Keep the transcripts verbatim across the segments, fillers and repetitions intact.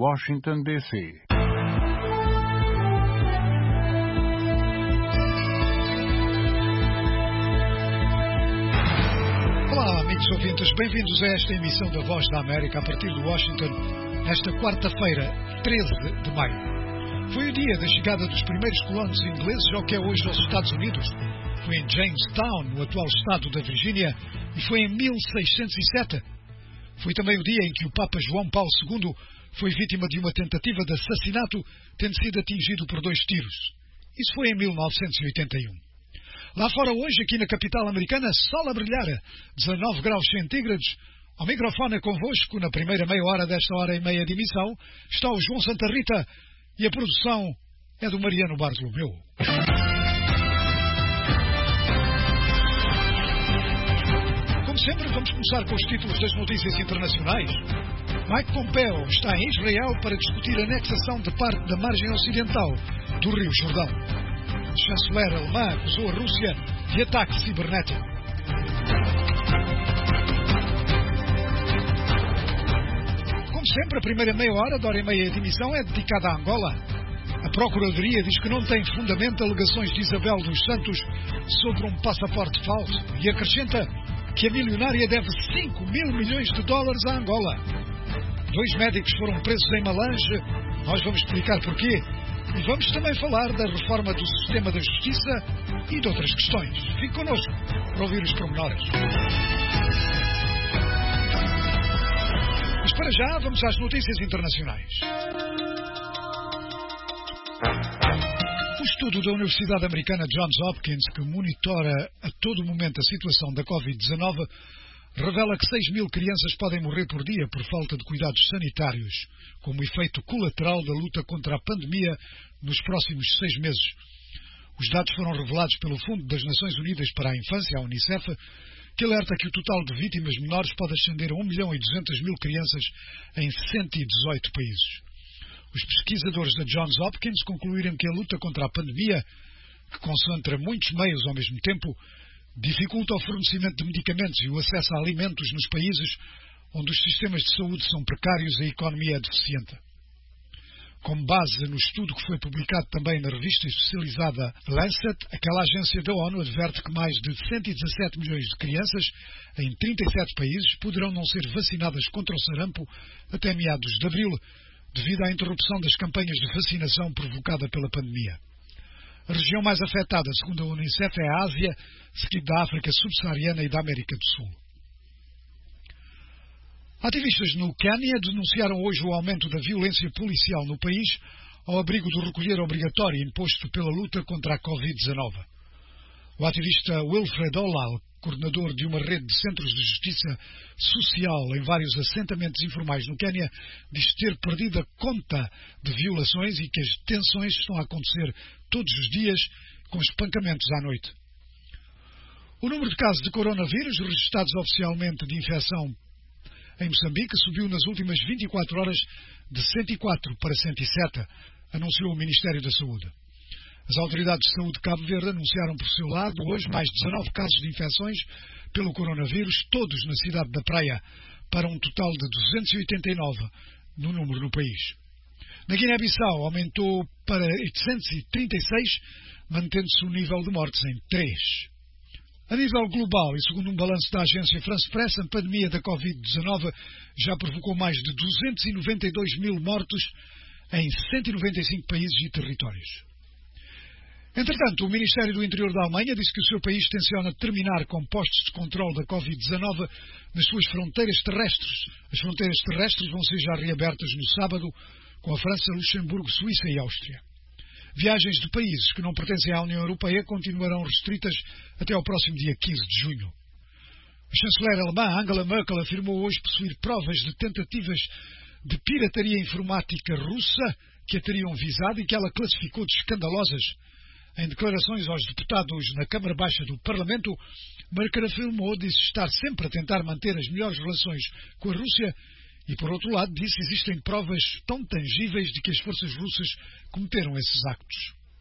Washington, D C Olá, amigos ouvintes, bem-vindos a esta emissão da Voz da América a partir de Washington, nesta quarta-feira, treze de maio. Foi o dia da chegada dos primeiros colonos ingleses ao que é hoje os Estados Unidos. Foi em Jamestown, no atual estado da Virgínia, e foi em mil seiscentos e sete. Foi também o dia em que o Papa João Paulo segundo foi vítima de uma tentativa de assassinato, tendo sido atingido por dois tiros. Isso foi em mil novecentos e oitenta e um. Lá fora hoje, aqui na capital americana, sol a brilhar, dezanove graus centígrados. Ao microfone convosco, na primeira meia hora desta hora e meia de emissão, está o João Santa Rita e a produção é do Mariano Bartolomeu. Como sempre, vamos começar com os títulos das notícias internacionais. Mike Pompeo está em Israel para discutir a anexação de parte da margem ocidental do Rio Jordão. A chanceler alemã acusou a Rússia de ataque cibernético. Como sempre, a primeira meia hora da hora e meia de emissão é dedicada à Angola. A Procuradoria diz que não tem fundamento alegações de Isabel dos Santos sobre um passaporte falso e acrescenta que a milionária deve cinco mil milhões de dólares à Angola. Dois médicos foram presos em Malange. Nós vamos explicar porquê. E vamos também falar da reforma do sistema da justiça e de outras questões. Fique connosco para ouvir os pormenores. Mas para já, vamos às notícias internacionais. O estudo da Universidade Americana Johns Hopkins, que monitora a todo momento a situação da covid dezanove, revela que seis mil crianças podem morrer por dia por falta de cuidados sanitários, como efeito colateral da luta contra a pandemia nos próximos seis meses. Os dados foram revelados pelo Fundo das Nações Unidas para a Infância, a Unicef, que alerta que o total de vítimas menores pode ascender a um milhão e duzentas mil crianças em cento e dezoito países. Os pesquisadores da Johns Hopkins concluíram que a luta contra a pandemia, que concentra muitos meios ao mesmo tempo, dificulta o fornecimento de medicamentos e o acesso a alimentos nos países onde os sistemas de saúde são precários e a economia é deficiente. Com base no estudo que foi publicado também na revista especializada Lancet, aquela agência da ONU adverte que mais de cento e dezassete milhões de crianças em trinta e sete países poderão não ser vacinadas contra o sarampo até meados de abril, devido à interrupção das campanhas de vacinação provocada pela pandemia. A região mais afetada, segundo a Unicef, é a Ásia, seguida da África subsaariana e da América do Sul. Ativistas no Quênia denunciaram hoje o aumento da violência policial no país ao abrigo do recolher obrigatório imposto pela luta contra a covid dezanove. O ativista Wilfred Olal, coordenador de uma rede de centros de justiça social em vários assentamentos informais no Quênia, diz ter perdido a conta de violações e que as detenções estão a acontecer todos os dias, com espancamentos à noite. O número de casos de coronavírus registrados oficialmente de infecção em Moçambique subiu nas últimas vinte e quatro horas de cento e quatro para cento e sete, anunciou o Ministério da Saúde. As autoridades de saúde de Cabo Verde anunciaram por seu lado hoje mais dezanove casos de infecções pelo coronavírus, todos na cidade da Praia, para um total de duzentos e oitenta e nove no número no país. Na Guiné-Bissau aumentou para oitocentos e trinta e seis, mantendo-se o nível de mortes em três. A nível global, e segundo um balanço da agência France Press, a pandemia da covid dezanove já provocou mais de duzentos e noventa e dois mil mortos em cento e noventa e cinco países e territórios. Entretanto, o Ministério do Interior da Alemanha disse que o seu país tenciona terminar com postos de controle da covid dezanove nas suas fronteiras terrestres. As fronteiras terrestres vão ser já reabertas no sábado com a França, Luxemburgo, Suíça e Áustria. Viagens de países que não pertencem à União Europeia continuarão restritas até ao próximo dia quinze de junho. A chanceler alemã Angela Merkel afirmou hoje possuir provas de tentativas de pirataria informática russa que a teriam visado e que ela classificou de escandalosas. Em declarações aos deputados na Câmara Baixa do Parlamento, Merkel afirmou disse estar sempre a tentar manter as melhores relações com a Rússia e, por outro lado, disse que existem provas tão tangíveis de que as forças russas cometeram esses actos.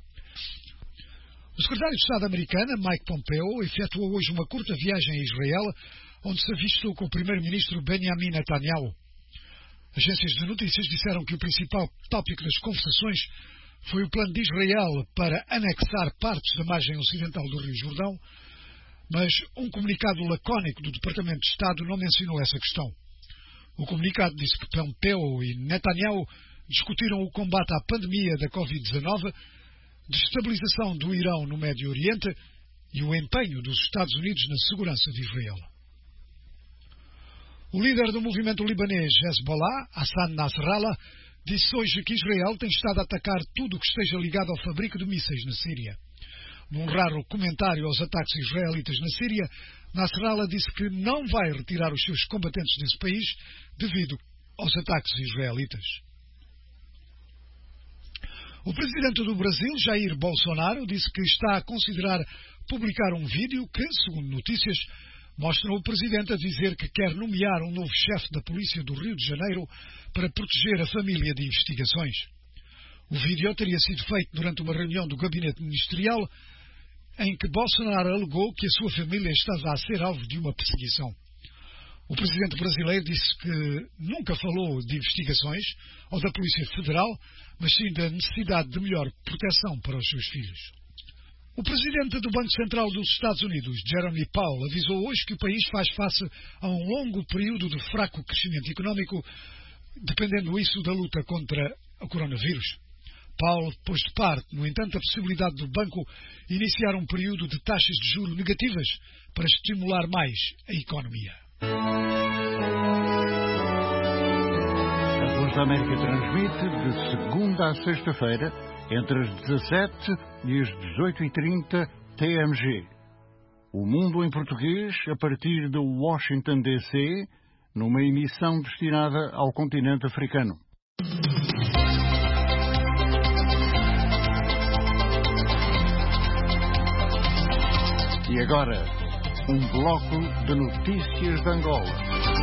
O secretário de Estado americano, Mike Pompeo, efetuou hoje uma curta viagem a Israel, onde se avistou com o primeiro-ministro Benjamin Netanyahu. Agências de notícias disseram que o principal tópico das conversações foi o plano de Israel para anexar partes da margem ocidental do Rio Jordão, mas um comunicado lacónico do Departamento de Estado não mencionou essa questão. O comunicado disse que Pompeo e Netanyahu discutiram o combate à pandemia da covid dezenove, destabilização do Irão no Médio Oriente e o empenho dos Estados Unidos na segurança de Israel. O líder do movimento libanês Hezbollah, Hassan Nasrallah, disse hoje que Israel tem estado a atacar tudo o que esteja ligado ao fabrico de mísseis na Síria. Num raro comentário aos ataques israelitas na Síria, Nasrallah disse que não vai retirar os seus combatentes desse país devido aos ataques israelitas. O presidente do Brasil, Jair Bolsonaro, disse que está a considerar publicar um vídeo que, segundo notícias, mostra o presidente a dizer que quer nomear um novo chefe da Polícia do Rio de Janeiro para proteger a família de investigações. O vídeo teria sido feito durante uma reunião do gabinete ministerial em que Bolsonaro alegou que a sua família estava a ser alvo de uma perseguição. O presidente brasileiro disse que nunca falou de investigações ou da Polícia Federal, mas sim da necessidade de melhor proteção para os seus filhos. O presidente do Banco Central dos Estados Unidos, Jeremy Powell, avisou hoje que o país faz face a um longo período de fraco crescimento económico, dependendo isso da luta contra o coronavírus. Powell pôs de parte, no entanto, a possibilidade do banco iniciar um período de taxas de juros negativas para estimular mais a economia. A Voz da América transmite de segunda a sexta-feira, entre as dezassete e as dezoito e trinta T M G. O Mundo em Português, a partir de Washington, D C, numa emissão destinada ao continente africano. E agora, um bloco de notícias de Angola.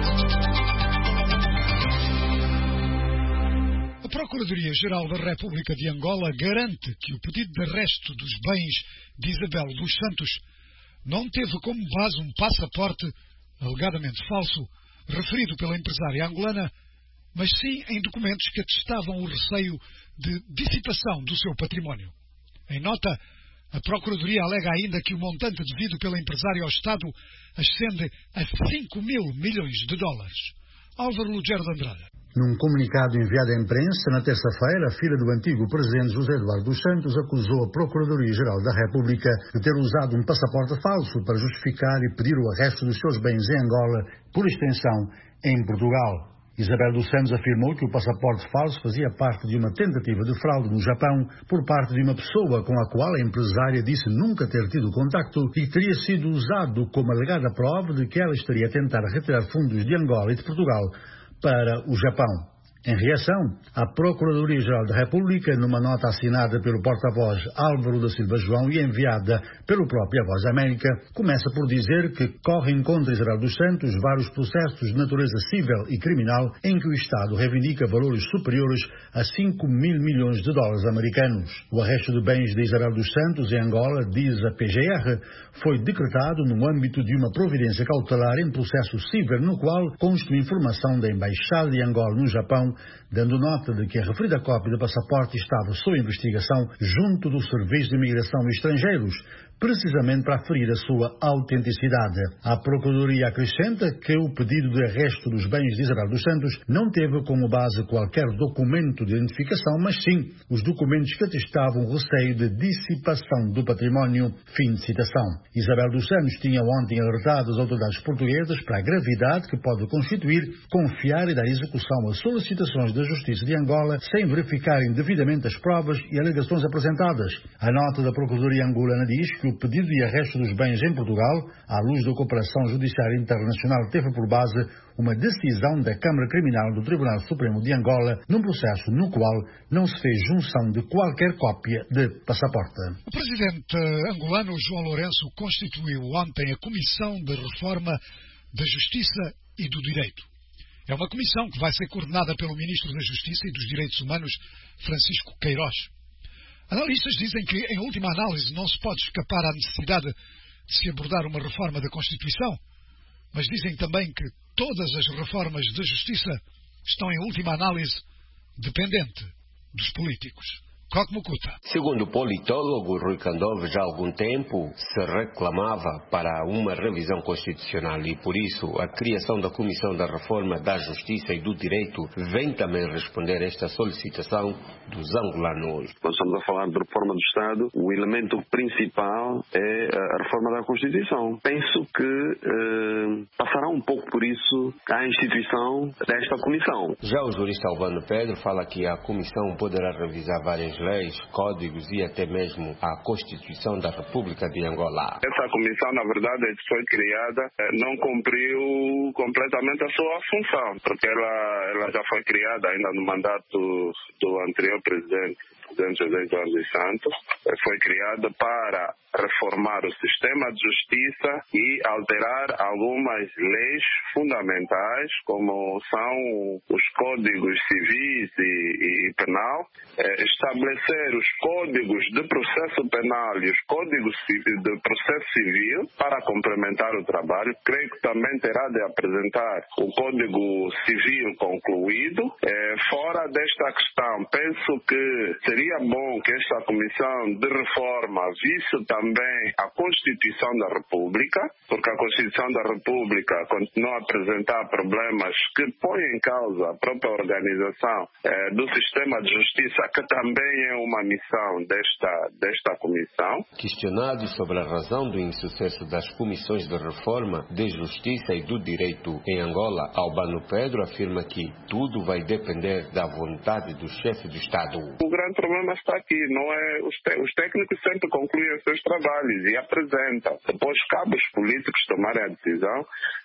A Procuradoria-Geral da República de Angola garante que o pedido de arresto dos bens de Isabel dos Santos não teve como base um passaporte, alegadamente falso, referido pela empresária angolana, mas sim em documentos que atestavam o receio de dissipação do seu património. Em nota, a Procuradoria alega ainda que o montante devido pela empresária ao Estado ascende a cinco mil milhões de dólares. Álvaro Lugero de Andrade. Num comunicado enviado à imprensa, na terça-feira, a filha do antigo presidente José Eduardo dos Santos acusou a Procuradoria-Geral da República de ter usado um passaporte falso para justificar e pedir o arresto dos seus bens em Angola, por extensão, em Portugal. Isabel dos Santos afirmou que o passaporte falso fazia parte de uma tentativa de fraude no Japão por parte de uma pessoa com a qual a empresária disse nunca ter tido contacto e que teria sido usado como alegada prova de que ela estaria a tentar retirar fundos de Angola e de Portugal para o Japão. Em reação, a Procuradoria-Geral da República, numa nota assinada pelo porta-voz Álvaro da Silva João e enviada pelo próprio Voz da América, começa por dizer que correm contra Isabel dos Santos vários processos de natureza civil e criminal em que o Estado reivindica valores superiores a cinco mil milhões de dólares americanos. O arresto de bens de Isabel dos Santos em Angola, diz a P G R, foi decretado no âmbito de uma providência cautelar em processo civil no qual consta uma informação da Embaixada de Angola no Japão, dando nota de que a referida cópia do passaporte estava sob investigação junto do Serviço de Imigração e Estrangeiros, precisamente para aferir a sua autenticidade. A Procuradoria acrescenta que o pedido de arresto dos bens de Isabel dos Santos não teve como base qualquer documento de identificação, mas sim os documentos que atestavam o receio de dissipação do património. Fim de citação. Isabel dos Santos tinha ontem alertado as autoridades portuguesas para a gravidade que pode constituir confiar e dar execução às solicitações da Justiça de Angola sem verificarem devidamente as provas e alegações apresentadas. A nota da Procuradoria angolana diz que o pedido de arresto dos bens em Portugal, à luz da cooperação judiciária internacional, teve por base uma decisão da Câmara Criminal do Tribunal Supremo de Angola, num processo no qual não se fez junção de qualquer cópia de passaporte. O presidente angolano João Lourenço constituiu ontem a Comissão de Reforma da Justiça e do Direito. É uma comissão que vai ser coordenada pelo Ministro da Justiça e dos Direitos Humanos, Francisco Queiroz. Analistas dizem que, em última análise, não se pode escapar à necessidade de se abordar uma reforma da Constituição, mas dizem também que todas as reformas da Justiça estão, em última análise, dependente dos políticos. Mukuta. Segundo o politólogo Rui Candovo, já há algum tempo se reclamava para uma revisão constitucional e, por isso, a criação da Comissão da Reforma da Justiça e do Direito vem também responder a esta solicitação dos angolanos. Quando estamos a falar de reforma do Estado, o elemento principal é a reforma da Constituição. Penso que eh, passará um pouco por isso a instituição desta comissão. Já o jurista Albano Pedro fala que a comissão poderá revisar várias leis, códigos e até mesmo a Constituição da República de Angola. Essa comissão, na verdade, foi criada, não cumpriu completamente a sua função, porque ela, ela já foi criada ainda no mandato do anterior presidente, presidente José Eduardo dos Santos. Foi criada para reformar o sistema de justiça e alterar algumas leis fundamentais, como são os códigos civis e, e penal, é, estabelecer os códigos de processo penal e os códigos de processo civil para complementar o trabalho. Creio que também terá de apresentar o código civil concluído. É, fora desta questão, penso que seria bom que esta comissão de reforma visse também a Constituição da República, porque a Constituição da República continua a apresentar problemas que põem em causa a própria organização eh, do sistema de justiça, que também é uma missão desta, desta comissão. Questionado sobre a razão do insucesso das comissões de reforma de justiça e do direito em Angola, Albano Pedro afirma que tudo vai depender da vontade do chefe do Estado. O grande problema está aqui, não é? Os, te, os técnicos sempre concluem os seus trabalhos e apresentam. Depois cabe aos políticos tomarem a decisão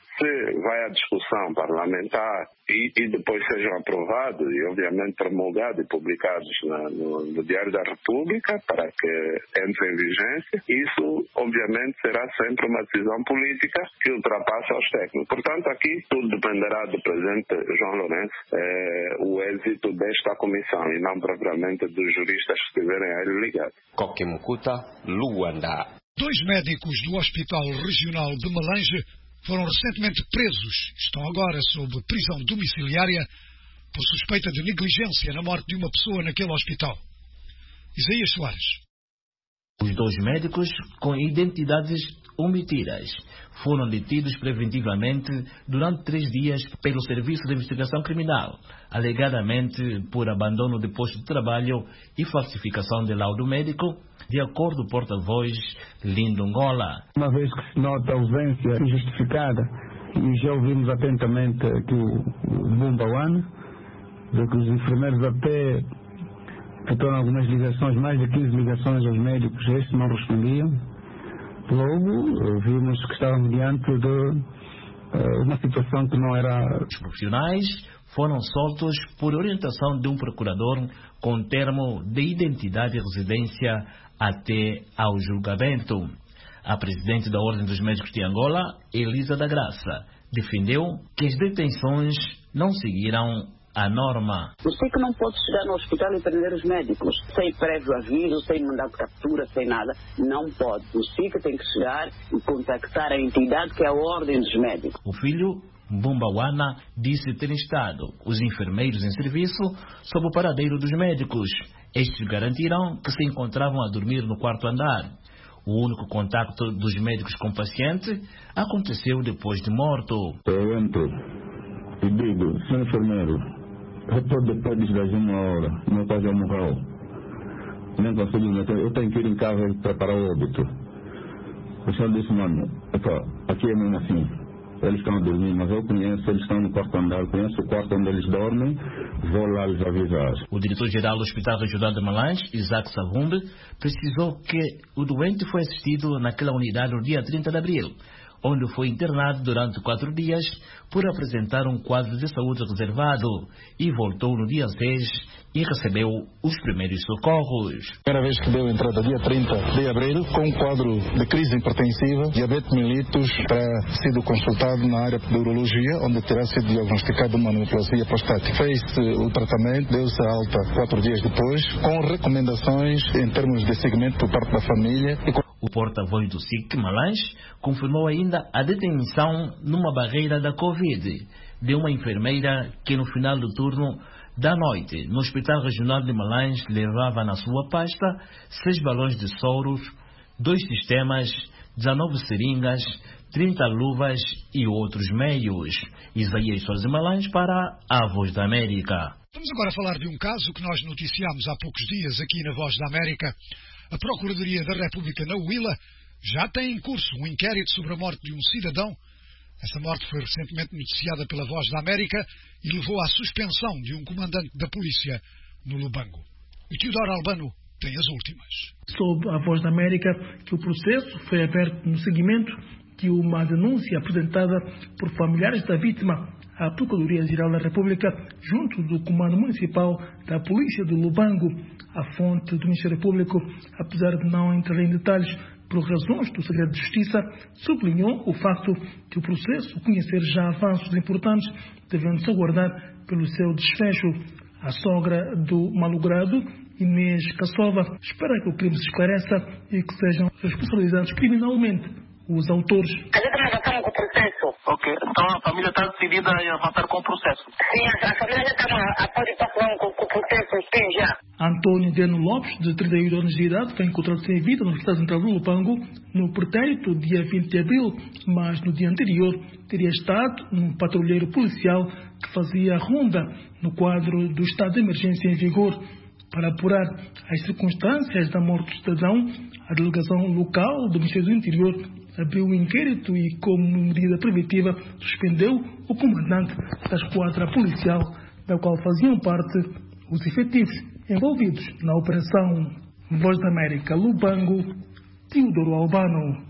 se vai à discussão parlamentar e, e depois sejam aprovados e obviamente promulgados e publicados na, no, no Diário da República para que entrem em vigência. Isso obviamente será sempre uma decisão política que ultrapassa os técnicos. Portanto, aqui tudo dependerá do presidente João Lourenço, é, o êxito desta comissão e não propriamente dos juristas que estiverem a ele ligados. Mukuta, Luanda. Dois médicos do Hospital Regional de Malange foram recentemente presos. Estão agora sob prisão domiciliária por suspeita de negligência na morte de uma pessoa naquele hospital. Isaías Soares. Os dois médicos, com identidades omitidas, foram detidos preventivamente durante três dias pelo Serviço de Investigação Criminal, alegadamente por abandono de posto de trabalho e falsificação de laudo médico, de acordo com o porta-voz Lindo Ngola. Uma vez que se nota a ausência injustificada, e já ouvimos atentamente aqui o, o Bumba One, de que os enfermeiros até efetuaram algumas ligações, mais de quinze ligações aos médicos, estes não respondiam. Logo, vimos que estávamos diante de uh, uma situação que não era... Os profissionais foram soltos por orientação de um procurador com termo de identidade e residência até ao julgamento. A presidente da Ordem dos Médicos de Angola, Elisa da Graça, defendeu que as detenções não seguiram a norma. Você que não pode chegar no hospital e prender os médicos sem prévio aviso, sem mandado de captura, sem nada. Não pode. Você que tem que chegar e contactar a entidade que é a Ordem dos Médicos. O filho, Mbumbawana, disse ter estado os enfermeiros em serviço sob o paradeiro dos médicos. Estes garantiram que se encontravam a dormir no quarto andar. O único contacto dos médicos com o paciente aconteceu depois de morto. Eu entro e digo, senhor enfermeiro, repor depois de uma hora, meu pai já morreu. Nem consigo meter, eu tenho que ir em casa e preparar o óbito. O senhor disse, mano, aqui é mesmo assim. Eles estão a dormir, mas eu conheço, eles estão no quarto andar, conheço o quarto onde eles dormem, vou lá lhes avisar. O diretor-geral do Hospital Regional de Malange, Isaac Savumbe, precisou que o doente foi assistido naquela unidade no dia trinta de abril, onde foi internado durante quatro dias por apresentar um quadro de saúde reservado e voltou no dia seis e recebeu os primeiros socorros. Primeira vez que deu entrada dia trinta de abril com um quadro de crise hipertensiva, diabetes mellitus, terá sido consultado na área de urologia, onde terá sido diagnosticado uma neoplasia prostática. Fez-se o tratamento, deu-se a alta quatro dias depois, com recomendações em termos de seguimento por parte da família. E com... O porta-voz do S I C Malange confirmou ainda a detenção numa barreira da Covid, de uma enfermeira que no final do turno da noite, no Hospital Regional de Malães, levava na sua pasta seis balões de soros, dois sistemas, dezenove seringas, trinta luvas e outros meios. Isaías Sousa de Malães para a Voz da América. Vamos agora falar de um caso que nós noticiámos há poucos dias aqui na Voz da América. A Procuradoria da República na Huila já tem em curso um inquérito sobre a morte de um cidadão. Essa morte foi recentemente noticiada pela Voz da América e levou à suspensão de um comandante da polícia no Lubango. O Teodoro Albano tem as últimas. Soube a Voz da América que o processo foi aberto no seguimento de uma denúncia apresentada por familiares da vítima à Procuradoria-Geral da República junto do Comando Municipal da Polícia do Lubango. A fonte do Ministério Público, apesar de não entrar em detalhes por razões do segredo de justiça, sublinhou o facto de o processo conhecer já avanços importantes, devendo-se aguardar pelo seu desfecho. A sogra do malogrado, Inês Cassova, espera que o crime se esclareça e que sejam responsabilizados criminalmente os autores. A gente não avançamos com o processo. Ok, então a família está decidida em avançar com o processo. Sim, a família já está a participação com, com o processo, sim, já. Antônio Deno Lopes, de trinta e oito anos de idade, foi encontrado sem vida no Hospital Central do Lubango no pretérito dia vinte de abril, mas no dia anterior teria estado num patrulheiro policial que fazia ronda no quadro do estado de emergência em vigor. Para apurar as circunstâncias da morte do cidadão, a delegação local do Ministério do Interior abriu um inquérito e, como medida preventiva, suspendeu o comandante da esquadra policial, da qual faziam parte os efetivos envolvidos na Operação Voz da América Lubango, Teodoro Albano.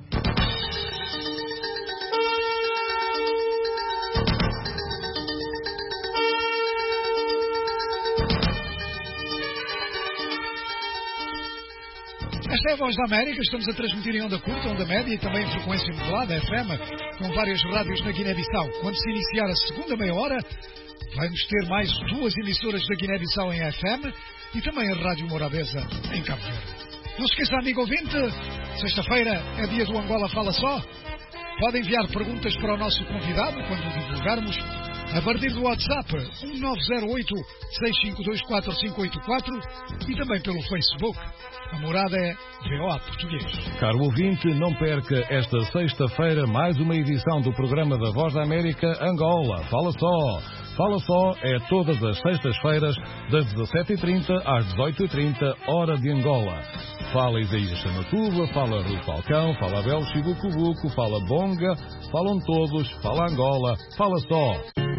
Esta é a Voz da América, estamos a transmitir em onda curta, onda média e também em frequência modulada, F M, com várias rádios na Guiné-Bissau. Quando se iniciar a segunda meia hora, vamos ter mais duas emissoras da Guiné-Bissau em F M e também a Rádio Morabeza em Cabo Verde. Não se esqueça, amigo ouvinte, sexta-feira é dia do Angola Fala Só. Pode enviar perguntas para o nosso convidado quando o divulgarmos a partir do WhatsApp um nove zero oito, seis cinco dois quatro cinco oito quatro e também pelo Facebook. A morada é V O A Português. Caro ouvinte, não perca esta sexta-feira mais uma edição do programa da Voz da América Angola. Fala Só. Fala Só é todas as sextas-feiras das dezassete e trinta às dezoito e trinta, hora de Angola. Fala Isaías Chamatuba, fala Rui Falcão, fala Abel Chibucubuco, fala Bonga, falam todos, fala Angola. Fala Só.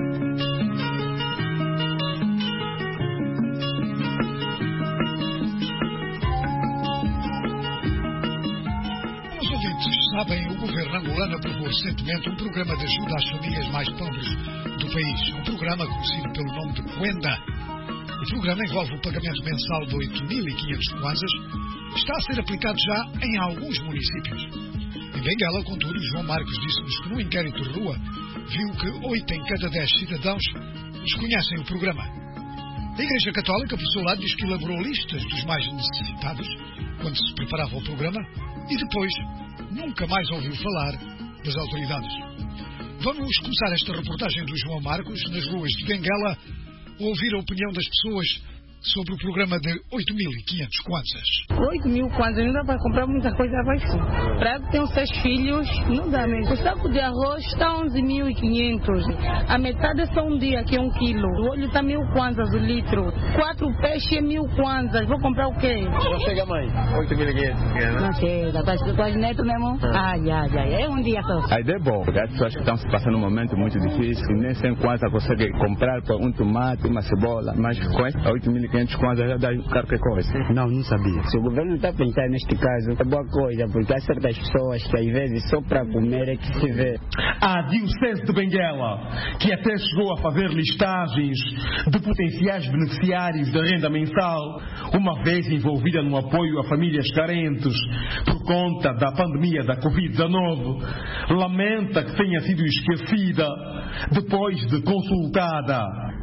Sabem, o governo angolano aprovou recentemente um programa de ajuda às famílias mais pobres do país. Um programa conhecido pelo nome de Cuenda. O programa envolve o pagamento mensal de oito mil e quinhentos kwanzas. Está a ser aplicado já em alguns municípios. Em Benguela, contudo, João Marcos disse-nos que no inquérito de rua viu que oito em cada dez cidadãos desconhecem o programa. A Igreja Católica, por seu lado, diz que elaborou listas dos mais necessitados quando se preparava o programa e depois nunca mais ouviu falar das autoridades. Vamos começar esta reportagem do João Marcos nas ruas de Benguela a ouvir a opinião das pessoas sobre o programa de oito mil e quinhentos kwanzas. oito mil kwanzas não dá para comprar muita coisa abaixo. Para eu tenho seis filhos, não dá mesmo. O saco de arroz está onze mil e quinhentos. A metade é só um dia, que é um quilo. O óleo está mil kwanzas o litro. Quatro peixes é mil kwanzas. Vou comprar o quê? Não chega, mãe. oito mil e quinhentos. Não chega. Tu és neto mesmo? Ai, ai, ai. É um dia só. A ideia é boa. As pessoas que estão se passando um momento muito difícil, nem sem kwanza consegue comprar um tomate, uma cebola, mas com esse oito mil e quinhentos kwanza já dá qualquer coisa. Não, não sabia. Se o governo está a pensar neste caso, é boa coisa, porque há certas pessoas que às vezes só para comer é que se vê. A Diocese de Benguela, que até chegou a fazer listagens de potenciais beneficiários da renda mensal, uma vez envolvida no apoio a famílias carentes por conta da pandemia da covid dezenove, lamenta que tenha sido esquecida depois de consultada.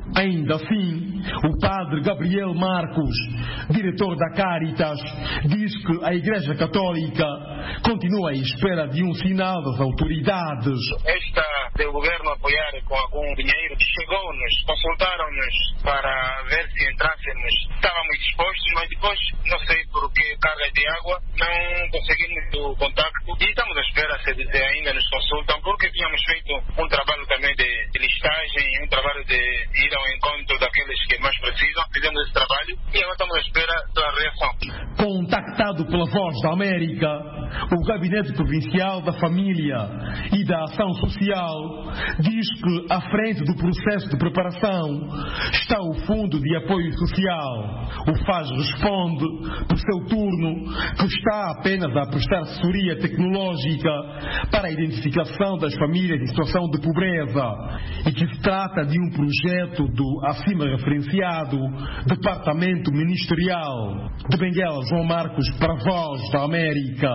Ainda assim, o padre Gabriel Marcos, diretor da Caritas, diz que a Igreja Católica continua à espera de um sinal das autoridades. Esta do governo apoiar com algum dinheiro, chegou-nos, consultaram-nos para ver se entrássemos. Estávamos dispostos, mas depois, não sei por que carga de água, não conseguimos o contacto e estamos à espera se ainda nos consultam, porque tínhamos feito um trabalho também de, de listagem, um trabalho de ir ao encontro daqueles que mais precisam. Fizemos esse trabalho e agora estamos à espera da reação. Contactado pela Voz da América, o Gabinete Provincial da Família e da Ação Social diz que à frente do processo de preparação está o Fundo de Apoio Social. O F A S responde, por seu turno, que está apenas a prestar assessoria tecnológica para a identificação das famílias em situação de pobreza e que se trata de um projeto do acima referenciado Departamento Ministerial. De Benguela, João Marcos, para a Voz da América.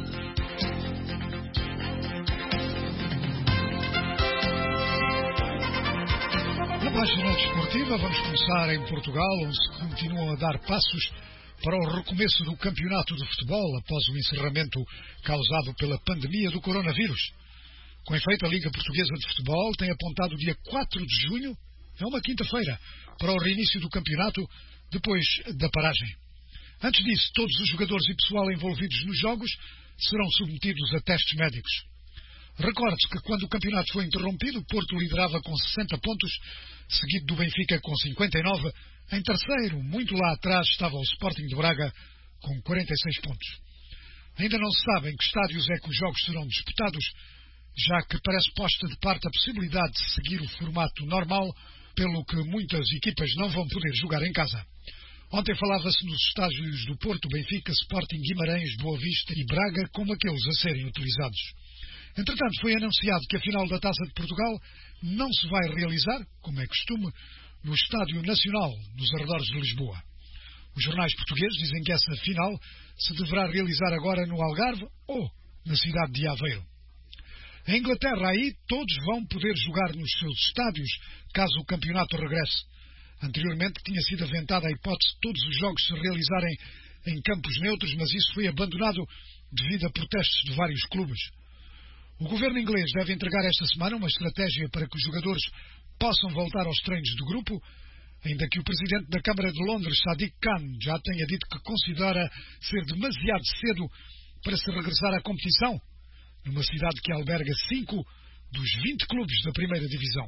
Na página desportiva, vamos começar em Portugal, onde se continuam a dar passos para o recomeço do campeonato de futebol após o encerramento causado pela pandemia do coronavírus. Com efeito, a Liga Portuguesa de Futebol tem apontado o dia quatro de junho, é uma quinta-feira, para o reinício do campeonato depois da paragem. Antes disso, todos os jogadores e pessoal envolvidos nos jogos serão submetidos a testes médicos. Recorde-se que quando o campeonato foi interrompido, o Porto liderava com sessenta pontos, seguido do Benfica com cinquenta e nove. Em terceiro, muito lá atrás, estava o Sporting de Braga com quarenta e seis pontos. Ainda não se sabe em que estádios é que os jogos serão disputados, já que parece posta de parte a possibilidade de seguir o formato normal, pelo que muitas equipas não vão poder jogar em casa. Ontem falava-se nos estádios do Porto, Benfica, Sporting, Guimarães, Boa Vista e Braga como aqueles a serem utilizados. Entretanto, foi anunciado que a final da Taça de Portugal não se vai realizar, como é costume, no Estádio Nacional, nos arredores de Lisboa. Os jornais portugueses dizem que essa final se deverá realizar agora no Algarve ou na cidade de Aveiro. Em Inglaterra, aí, todos vão poder jogar nos seus estádios, caso o campeonato regresse. Anteriormente tinha sido aventada a hipótese de todos os jogos se realizarem em campos neutros, mas isso foi abandonado devido a protestos de vários clubes. O governo inglês deve entregar esta semana uma estratégia para que os jogadores possam voltar aos treinos do grupo, ainda que o presidente da Câmara de Londres, Sadiq Khan, já tenha dito que considera ser demasiado cedo para se regressar à competição, numa cidade que alberga cinco dos vinte clubes da primeira divisão.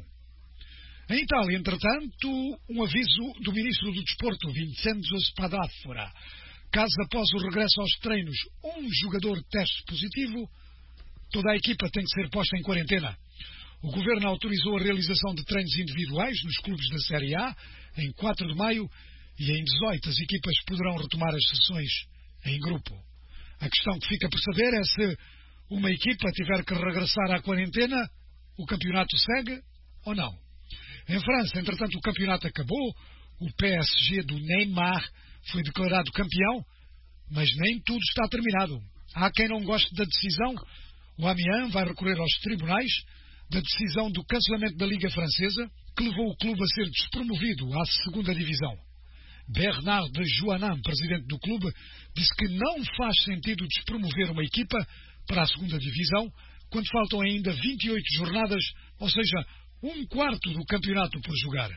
Em Itália, entretanto, um aviso do ministro do Desporto, Vincenzo Spadafora. Caso após o regresso aos treinos um jogador teste positivo, toda a equipa tem que ser posta em quarentena. O governo autorizou a realização de treinos individuais nos clubes da Série A em quatro de maio e em dezoito as equipas poderão retomar as sessões em grupo. A questão que fica por saber é se uma equipa tiver que regressar à quarentena, o campeonato segue ou não. Em França, entretanto, o campeonato acabou, o P S G do Neymar foi declarado campeão, mas nem tudo está terminado. Há quem não goste da decisão. O Amiens vai recorrer aos tribunais da decisão do cancelamento da Liga Francesa, que levou o clube a ser despromovido à segunda divisão. Bernard de Jouanin, presidente do clube, disse que não faz sentido despromover uma equipa para a segunda divisão, quando faltam ainda vinte e oito jornadas, ou seja, um quarto do campeonato por jogar.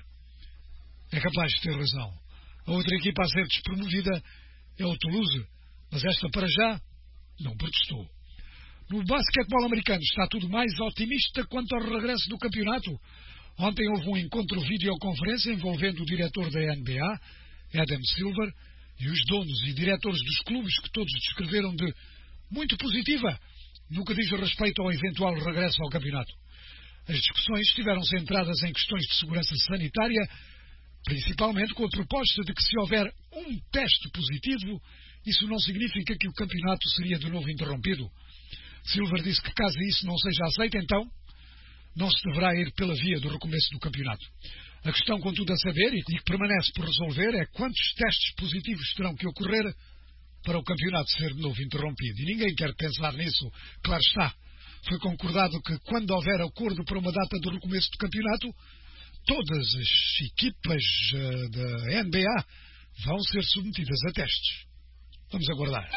É capaz de ter razão. A outra equipa a ser despromovida é o Toulouse, mas esta para já não protestou. No basquetebol americano está tudo mais otimista quanto ao regresso do campeonato. Ontem houve um encontro videoconferência envolvendo o diretor da N B A, Adam Silver, e os donos e diretores dos clubes, que todos descreveram de muito positiva no que diz respeito ao eventual regresso ao campeonato. As discussões estiveram centradas em questões de segurança sanitária, principalmente com a proposta de que se houver um teste positivo, isso não significa que o campeonato seria de novo interrompido. Silver disse que caso isso não seja aceito, então não se deverá ir pela via do recomeço do campeonato. A questão, contudo, a saber, e que permanece por resolver, é quantos testes positivos terão que ocorrer para o campeonato ser de novo interrompido. E ninguém quer pensar nisso, claro está. Foi concordado que, quando houver acordo para uma data do recomeço do campeonato, todas as equipas uh, da N B A vão ser submetidas a testes. Vamos aguardar.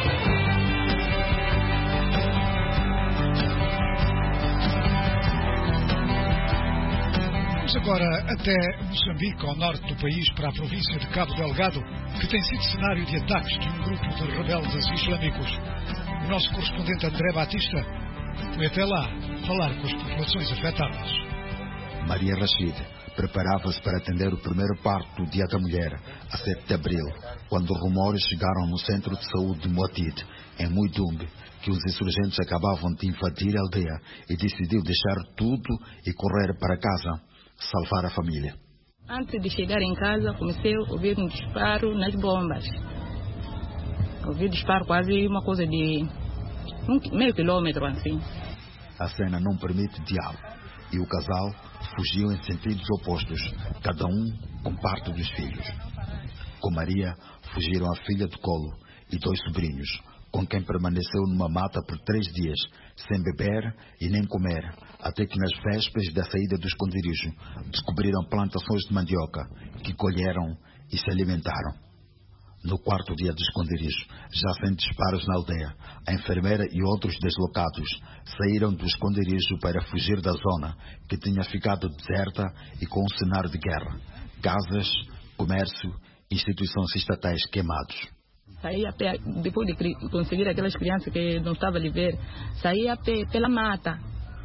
Vamos agora até Moçambique, ao norte do país, para a província de Cabo Delgado, que tem sido cenário de ataques de um grupo de rebeldes islâmicos. O nosso correspondente André Batista foi até lá falar com as populações afetadas. Maria Rachid preparava-se para atender o primeiro parto do Dia da Mulher, a sete de abril, quando rumores chegaram no centro de saúde de Moatid, em Muidumbe, que os insurgentes acabavam de invadir a aldeia, e decidiu deixar tudo e correr para casa, salvar a família. Antes de chegar em casa, comecei a ouvir um disparo nas bombas. Ouvi disparo quase uma coisa de um meio quilômetro assim. A cena não permite diálogo, e o casal fugiu em sentidos opostos, cada um com parte dos filhos. Com Maria fugiram a filha do colo e dois sobrinhos, com quem permaneceu numa mata por três dias, sem beber e nem comer, até que nas vésperas da saída do esconderijo descobriram plantações de mandioca, que colheram e se alimentaram. No quarto dia do esconderijo, já sem disparos na aldeia, a enfermeira e outros deslocados saíram do esconderijo para fugir da zona, que tinha ficado deserta e com um cenário de guerra. Casas, comércio, instituições estatais queimados. Saí a pé, depois de conseguir aquelas crianças que não estavam a ver, saí a pé pela mata,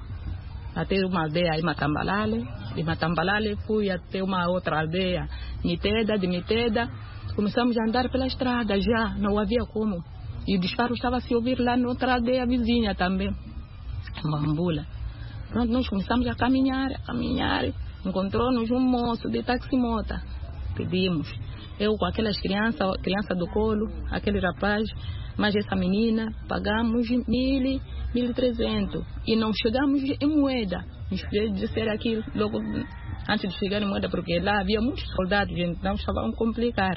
até uma aldeia em Matambalale. De Matambalale fui até uma outra aldeia, Miteda, de Miteda. Começamos a andar pela estrada já, não havia como. E o disparo estava a se ouvir lá na outra aldeia vizinha também, Mambula. Pronto, nós começamos a caminhar, a caminhar. Encontrou-nos um moço de taximota. Pedimos. Eu com aquelas crianças, criança do colo, aquele rapaz, mas essa menina, pagamos mil, mil e trezentos. E não chegamos em moeda. Nos fez dizer aquilo logo antes de chegar em moeda, porque lá havia muitos soldados, então estava a complicar.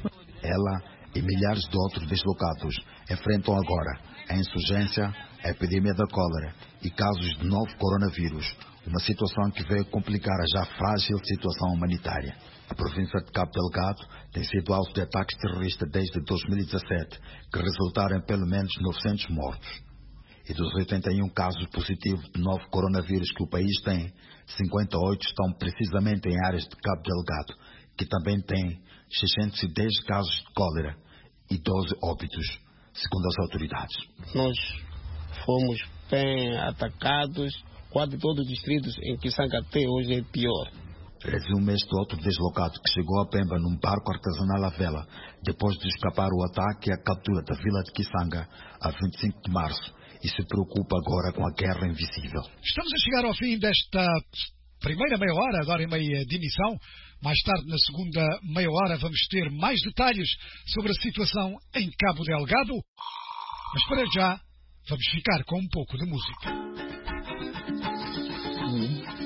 Ela e milhares de outros deslocados enfrentam agora a insurgência, a epidemia da cólera e casos de novo coronavírus, uma situação que veio complicar a já frágil situação humanitária. A província de Cabo Delgado tem sido alvo de ataques terroristas desde dois mil e dezassete, que resultaram em pelo menos novecentos mortos. E dos oitenta e um casos positivos de novo coronavírus que o país tem, cinquenta e oito estão precisamente em áreas de Cabo Delgado, que também tem seiscentos e dez casos de cólera e doze óbitos, segundo as autoridades. Nós fomos bem atacados, quase todos os distritos em Kisanga até hoje é pior. Resume este outro deslocado que chegou a Pemba num barco artesanal à vela, depois de escapar o ataque e a captura da vila de Kisanga a vinte e cinco de março, e se preocupa agora com a guerra invisível. Estamos a chegar ao fim desta primeira meia hora, agora e meia de emissão. Mais tarde, na segunda meia hora, vamos ter mais detalhes sobre a situação em Cabo Delgado. Mas para já, vamos ficar com um pouco de música. Hum.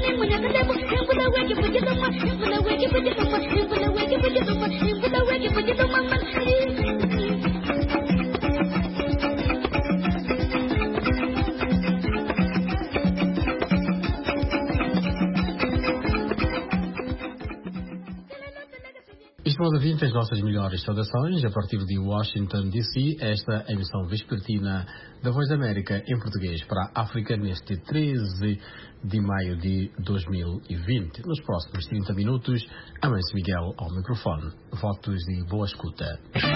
Thank you. Semana vinte, as nossas melhores saudações, a partir de Washington, D C, esta é a emissão vespertina da Voz da América em português para a África neste treze de maio de dois mil e vinte. Nos próximos trinta minutos, Amâncio Miguel ao microfone. Votos de boa escuta.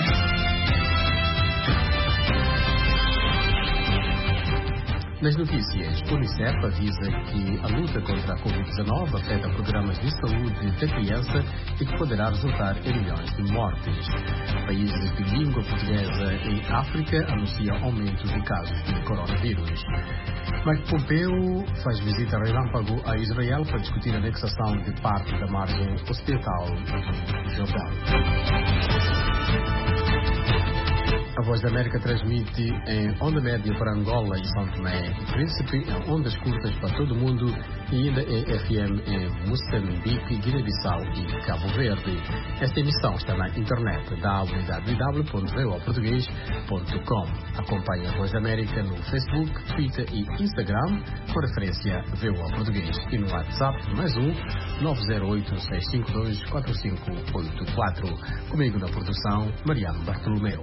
Nas notícias, o Unicef avisa que a luta contra a covid dezenove afeta programas de saúde da criança e que poderá resultar em milhões de mortes. Países de língua portuguesa em África anunciam aumento de casos de coronavírus. Mike Pompeo faz visita relâmpago a Israel para discutir a anexação de parte da margem ocidental do Jordão. A Voz da América transmite em onda média para Angola e São Tomé e Príncipe, em ondas curtas para todo o mundo e ainda em F M em Moçambique, Guiné-Bissau e Cabo Verde. Esta emissão está na internet w w w ponto v o português ponto com. Acompanhe a Voz da América no Facebook, Twitter e Instagram com referência V O Português e no WhatsApp mais um nove zero oito, seis cinco dois, quatro cinco oito quatro. Comigo na produção, Mariano Bartolomeu.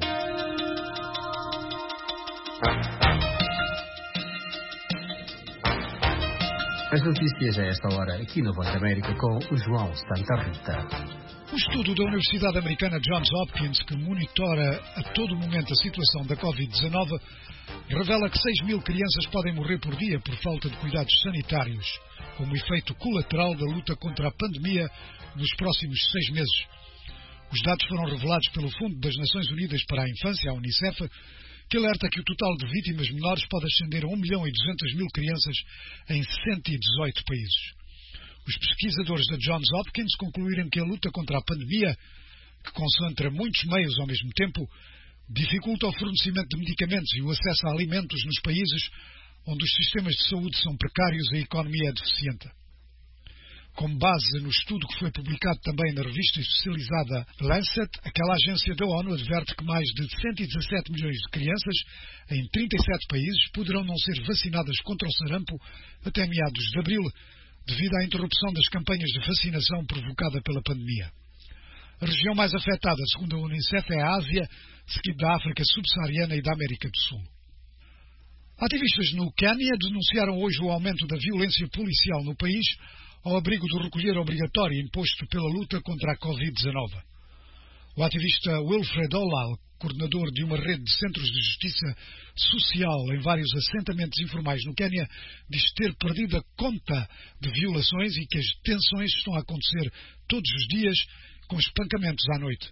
As notícias a esta hora aqui na Voz da América com o João Santa Rita. O estudo da Universidade Americana Johns Hopkins, que monitora a todo momento a situação da covid dezenove, revela que seis mil crianças podem morrer por dia por falta de cuidados sanitários, como efeito colateral da luta contra a pandemia nos próximos seis meses. Os dados foram revelados pelo Fundo das Nações Unidas para a Infância, a Unicef, que alerta que o total de vítimas menores pode ascender a um milhão e duzentas mil crianças em cento e dezoito países. Os pesquisadores da Johns Hopkins concluíram que a luta contra a pandemia, que concentra muitos meios ao mesmo tempo, dificulta o fornecimento de medicamentos e o acesso a alimentos nos países onde os sistemas de saúde são precários e a economia é deficiente. Com base no estudo que foi publicado também na revista especializada Lancet, aquela agência da ONU adverte que mais de cento e dezassete milhões de crianças em trinta e sete países poderão não ser vacinadas contra o sarampo até meados de abril, devido à interrupção das campanhas de vacinação provocada pela pandemia. A região mais afetada, segundo a Unicef, é a Ásia, seguida da África subsaariana e da América do Sul. Ativistas no Quênia denunciaram hoje o aumento da violência policial no país ao abrigo do recolher obrigatório imposto pela luta contra a covid dezenove. O ativista Wilfred Olal, coordenador de uma rede de centros de justiça social em vários assentamentos informais no Quênia, diz ter perdido a conta de violações e que as detenções estão a acontecer todos os dias, com espancamentos à noite.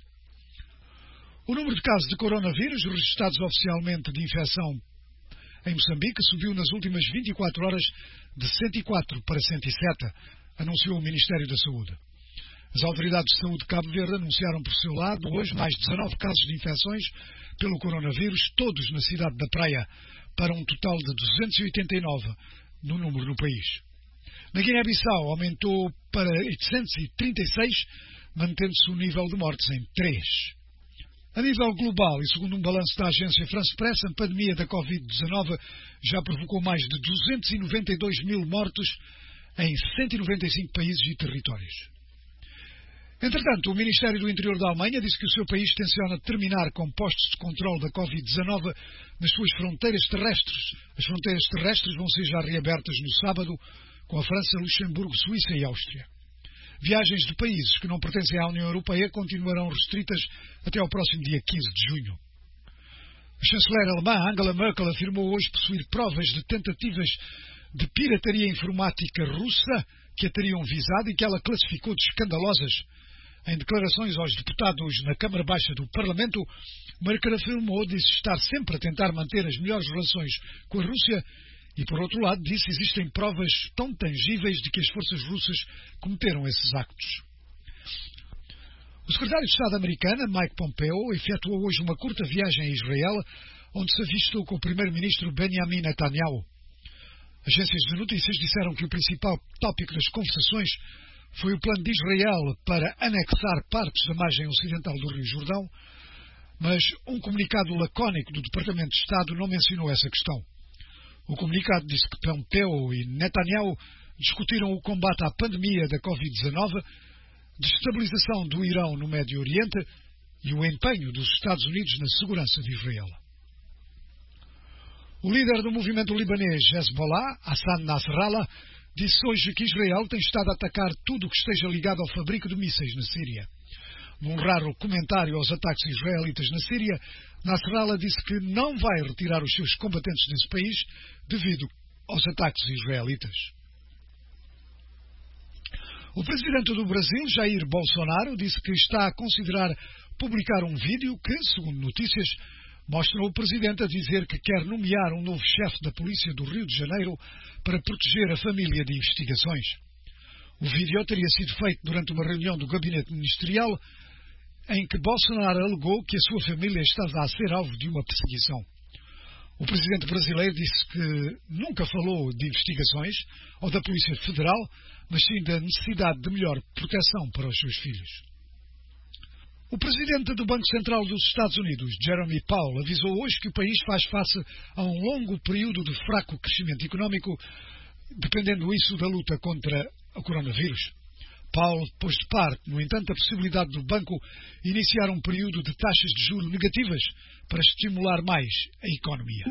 O número de casos de coronavírus registrados oficialmente de infecção em Moçambique subiu nas últimas vinte e quatro horas de cento e quatro para cento e sete, anunciou o Ministério da Saúde. As autoridades de saúde de Cabo Verde anunciaram por seu lado hoje mais dezanove casos de infecções pelo coronavírus, todos na cidade da Praia, para um total de duzentos e oitenta e nove no número do país. Na Guiné-Bissau aumentou para oitocentos e trinta e seis, mantendo-se o nível de mortes em três. A nível global, e segundo um balanço da agência France Press, a pandemia da covid dezenove já provocou mais de duzentos e noventa e dois mil mortos em cento e noventa e cinco países e territórios. Entretanto, o Ministério do Interior da Alemanha disse que o seu país tenciona terminar com postos de controle da covid dezenove nas suas fronteiras terrestres. As fronteiras terrestres vão ser já reabertas no sábado com a França, Luxemburgo, Suíça e Áustria. Viagens de países que não pertencem à União Europeia continuarão restritas até ao próximo dia quinze de junho. A chanceler alemã Angela Merkel afirmou hoje possuir provas de tentativas de pirataria informática russa que a teriam visado e que ela classificou de escandalosas. Em declarações aos deputados na Câmara Baixa do Parlamento, Merkel afirmou disse estar sempre a tentar manter as melhores relações com a Rússia e, por outro lado, disse que existem provas tão tangíveis de que as forças russas cometeram esses actos. O secretário de Estado americano, Mike Pompeo, efetuou hoje uma curta viagem a Israel, onde se avistou com o primeiro-ministro Benjamin Netanyahu. Agências de notícias disseram que o principal tópico das conversações foi o plano de Israel para anexar partes da margem ocidental do Rio Jordão, mas um comunicado lacónico do Departamento de Estado não mencionou essa questão. O comunicado disse que Pompeo e Netanyahu discutiram o combate à pandemia da covid dezenove, destabilização do Irão no Médio Oriente e o empenho dos Estados Unidos na segurança de Israel. O líder do movimento libanês Hezbollah, Hassan Nasrallah, disse hoje que Israel tem estado a atacar tudo o que esteja ligado ao fabrico de mísseis na Síria. Num raro comentário aos ataques israelitas na Síria, Nasrallah disse que não vai retirar os seus combatentes desse país devido aos ataques israelitas. O presidente do Brasil, Jair Bolsonaro, disse que está a considerar publicar um vídeo que, segundo notícias, mostra o presidente a dizer que quer nomear um novo chefe da Polícia do Rio de Janeiro para proteger a família de investigações. O vídeo teria sido feito durante uma reunião do gabinete ministerial em que Bolsonaro alegou que a sua família estava a ser alvo de uma perseguição. O presidente brasileiro disse que nunca falou de investigações ou da Polícia Federal, mas sim da necessidade de melhor proteção para os seus filhos. O presidente do Banco Central dos Estados Unidos, Jeremy Powell, avisou hoje que o país faz face a um longo período de fraco crescimento económico, dependendo isso da luta contra o coronavírus. Powell pôs de parte, no entanto, a possibilidade do banco iniciar um período de taxas de juros negativas para estimular mais a economia.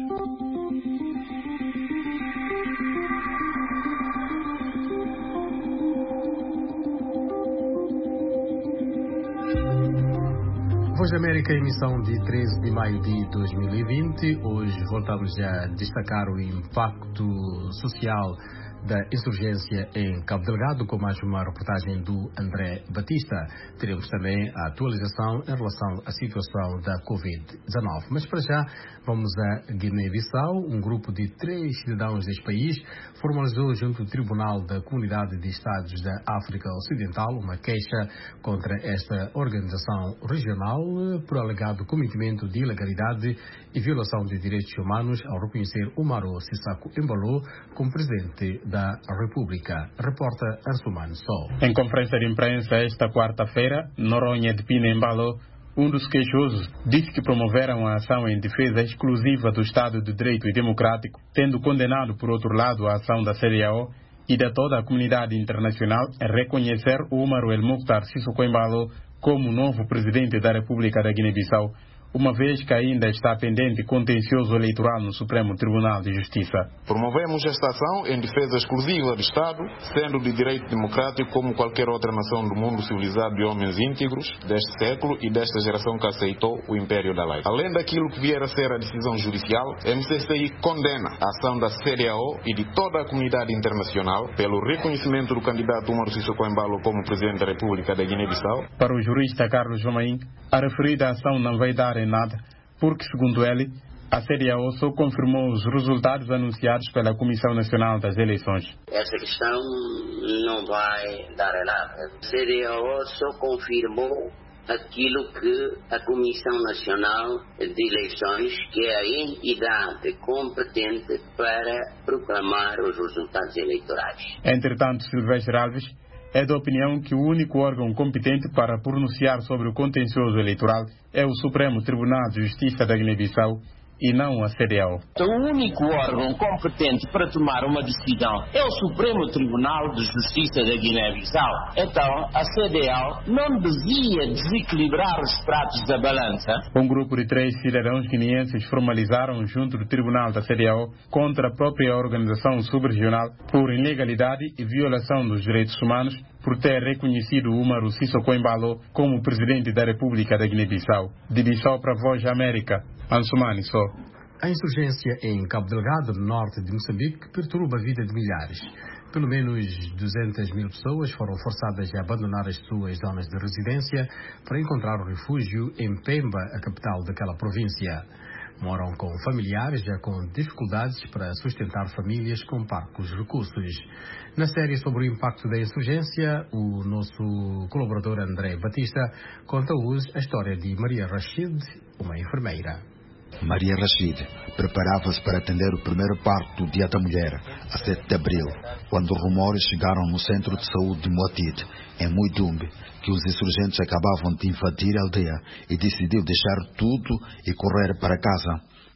Voz da América, emissão de treze de maio de dois mil e vinte. Hoje voltamos a destacar o impacto social da insurgência em Cabo Delgado, com mais uma reportagem do André Batista. Teremos também a atualização em relação à situação da covid dezenove. Mas para já, vamos a Guiné-Bissau. Um grupo de três cidadãos deste país formalizou junto ao Tribunal da Comunidade de Estados da África Ocidental uma queixa contra esta organização regional por alegado cometimento de ilegalidade e violação de direitos humanos ao reconhecer Umaro Sissoco Embalo como presidente da República. Reporta Arsumano Sol. Em conferência de imprensa esta quarta-feira, Noronha de Pina Embalo, um dos queixosos, disse que promoveram a ação em defesa exclusiva do Estado de Direito e Democrático, tendo condenado, por outro lado, a ação da C D A O e de toda a comunidade internacional em reconhecer Umaro El Mukhtar Sissoco Embalo como novo presidente da República da Guiné-Bissau, uma vez que ainda está pendente contencioso eleitoral no Supremo Tribunal de Justiça. Promovemos esta ação em defesa exclusiva do Estado, sendo de direito democrático como qualquer outra nação do mundo civilizado de homens íntegros deste século e desta geração que aceitou o império da lei. Além daquilo que vier a ser a decisão judicial, a M C C I condena a ação da C D A O e de toda a comunidade internacional pelo reconhecimento do candidato Umaro Sissoco Embalo como presidente da República da Guiné-Bissau. Para o jurista Carlos Jomaim, a referida ação não vai dar em nada, porque, segundo ele, a C D A O só confirmou os resultados anunciados pela Comissão Nacional das Eleições. Essa questão não vai dar em nada. A C D A O só confirmou aquilo que a Comissão Nacional de Eleições, que é a entidade competente para proclamar os resultados eleitorais. Entretanto, Silvestre Alves é da opinião que o único órgão competente para pronunciar sobre o contencioso eleitoral é o Supremo Tribunal de Justiça da Guiné-Bissau e não a C D A O. O único órgão competente para tomar uma decisão é o Supremo Tribunal de Justiça da Guiné-Bissau. Então, a C D A O não devia desequilibrar os pratos da balança. Um grupo de três cidadãos guineenses formalizaram junto do Tribunal da C D A O contra a própria organização subregional por ilegalidade e violação dos direitos humanos por ter reconhecido Umaro Sissoco Embalo como presidente da República da Guiné-Bissau. De Bissau para a Voz da América, Ansumani Só. A insurgência em Cabo Delgado, no norte de Moçambique, perturba a vida de milhares. Pelo menos duzentas mil pessoas foram forçadas a abandonar as suas zonas de residência para encontrar refúgio em Pemba, a capital daquela província. Moram com familiares já com dificuldades para sustentar famílias com parcos recursos. Na série sobre o impacto da insurgência, o nosso colaborador André Batista conta hoje a história de Maria Rachid, uma enfermeira. Maria Rachid preparava-se para atender o primeiro parto do Dia da Mulher, a sete de abril, quando rumores chegaram no centro de saúde de Moatid, em Muidumbe, que os insurgentes acabavam de invadir a aldeia e decidiu deixar tudo e correr para casa.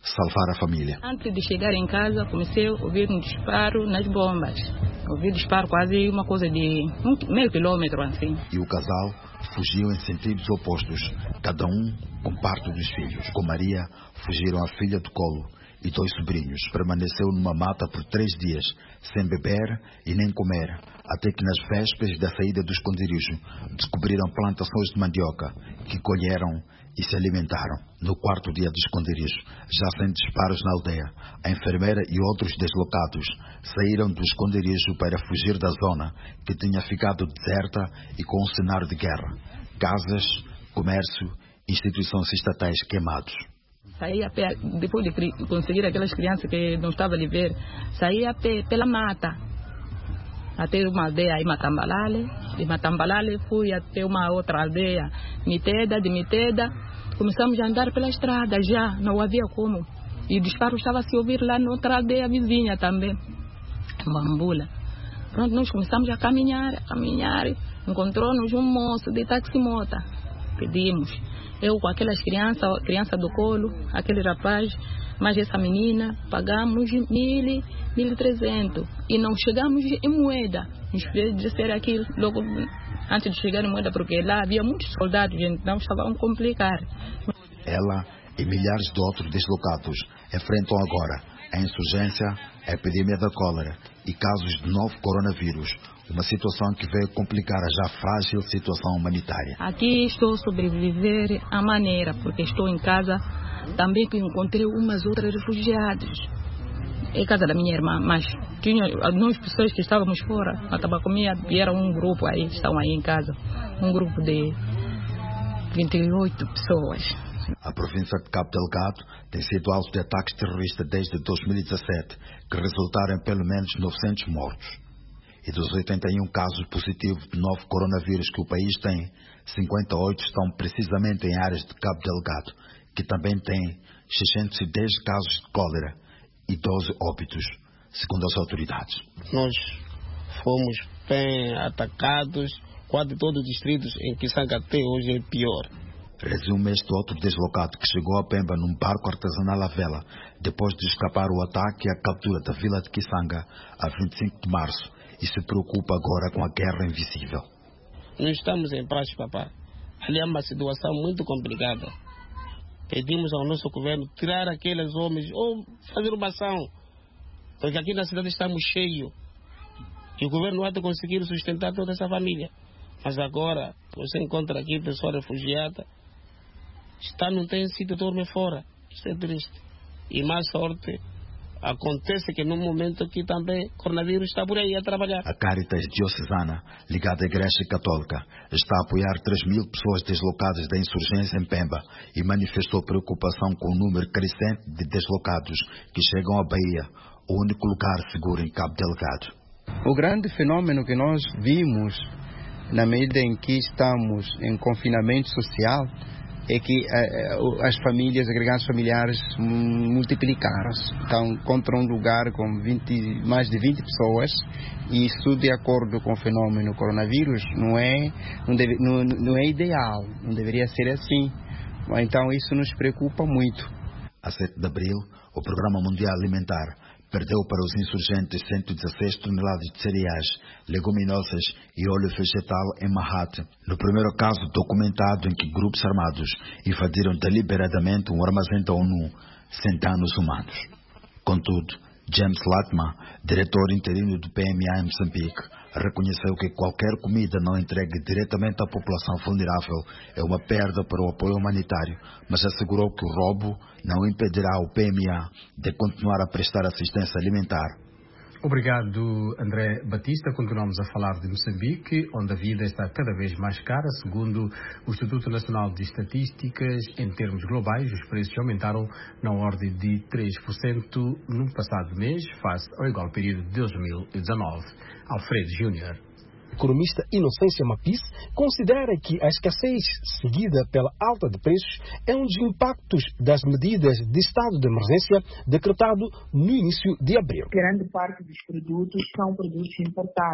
salvar a família. Antes de chegar em casa, comecei a ouvir um disparo nas bombas. Ouvi disparo quase uma coisa de um meio quilômetro assim. E o casal fugiu em sentidos opostos, cada um com parte dos filhos. Com Maria, fugiram a filha do colo e dois sobrinhos. Permaneceu numa mata por três dias, sem beber e nem comer, até que nas vésperas da saída do esconderijo, descobriram plantações de mandioca, que colheram e se alimentaram. No quarto dia do esconderijo, já sem disparos na aldeia, a enfermeira e outros deslocados saíram do esconderijo para fugir da zona, que tinha ficado deserta e com um cenário de guerra. Casas, comércio, instituições estatais queimados. Saí a pé, depois de conseguir aquelas crianças que não estavam ali ver, saí a pé pela mata, até uma aldeia em Matambalale. De Matambalale fui até uma outra aldeia, Miteda, de Miteda. Começamos a andar pela estrada já, não havia como. E o disparo estava a se ouvir lá noutra aldeia vizinha também, Bambula. Pronto, nós começamos a caminhar, a caminhar. Encontrou-nos um moço de taximota. Pedimos. Eu com aquelas crianças, criança do colo, aquele rapaz, mas essa menina, pagamos mil, mil e trezentos. E não chegamos em moeda. Nos fez dizer aqui logo antes de chegar em moeda, porque lá havia muitos soldados, então estavam a complicar. Ela e milhares de outros deslocados enfrentam agora a insurgência, a epidemia da cólera e casos de novo coronavírus. Uma situação que veio complicar a já frágil situação humanitária. Aqui estou a sobreviver à maneira, porque estou em casa também que encontrei umas outras refugiadas. É a casa da minha irmã, mas tinha nós pessoas que estávamos fora, a tabacomia, e era um grupo aí, estão aí em casa, um grupo de vinte e oito pessoas. A província de Cabo Delgado tem sido alvo de ataques terroristas desde dois mil e dezassete, que resultaram em pelo menos novecentos mortos. E dos oitenta e um casos positivos de novo coronavírus que o país tem, cinquenta e oito estão precisamente em áreas de Cabo Delgado, que também tem seiscentos e dez casos de cólera e doze óbitos, segundo as autoridades. Nós fomos bem atacados, quase todos os distritos em Kisanga até hoje é pior. Resume este outro deslocado que chegou a Pemba num barco artesanal à vela, depois de escapar o ataque e a captura da vila de Kisanga a vinte e cinco de março, e se preocupa agora com a guerra invisível. Não estamos em paz, papá. Ali é uma situação muito complicada. Pedimos ao nosso governo tirar aqueles homens ou fazer uma ação, porque aqui na cidade estamos cheios e o governo há de conseguir sustentar toda essa família. Mas agora você encontra aqui pessoa refugiada, está, não tem sítio, dorme fora. Isso é triste. E mais sorte, acontece que no momento que também o coronavírus está por aí a trabalhar. A Caritas Diocesana, ligada à Igreja Católica, está a apoiar três mil pessoas deslocadas da insurgência em Pemba e manifestou preocupação com o número crescente de deslocados que chegam à Bahia, o único lugar seguro em Cabo Delgado. O grande fenômeno que nós vimos na medida em que estamos em confinamento social é que eh, as famílias, agregados familiares multiplicaram-se. Então, encontram um lugar com vinte, mais de vinte pessoas, e isso, de acordo com o fenômeno coronavírus, não é, não, deve, não, não é ideal, não deveria ser assim. Então, isso nos preocupa muito. A sete de abril, o Programa Mundial Alimentar perdeu para os insurgentes cento e dezesseis toneladas de cereais, leguminosas e óleo vegetal em Mahat, no primeiro caso documentado em que grupos armados invadiram deliberadamente um armazém da ONU sem danos humanos. Contudo, James Latma, diretor interino do P M A em Moçambique, reconheceu que qualquer comida não entregue diretamente à população vulnerável é uma perda para o apoio humanitário, mas assegurou que o roubo não impedirá o P M A de continuar a prestar assistência alimentar. Obrigado, André Batista. Continuamos a falar de Moçambique, onde a vida está cada vez mais cara. Segundo o Instituto Nacional de Estatísticas, em termos globais, os preços aumentaram na ordem de três por cento no passado mês, face ao igual período de dois mil e dezanove. Alfredo Júnior. O economista Inocência Mapis considera que a escassez seguida pela alta de preços é um dos impactos das medidas de estado de emergência decretado no início de abril. Grande parte dos produtos são produtos importados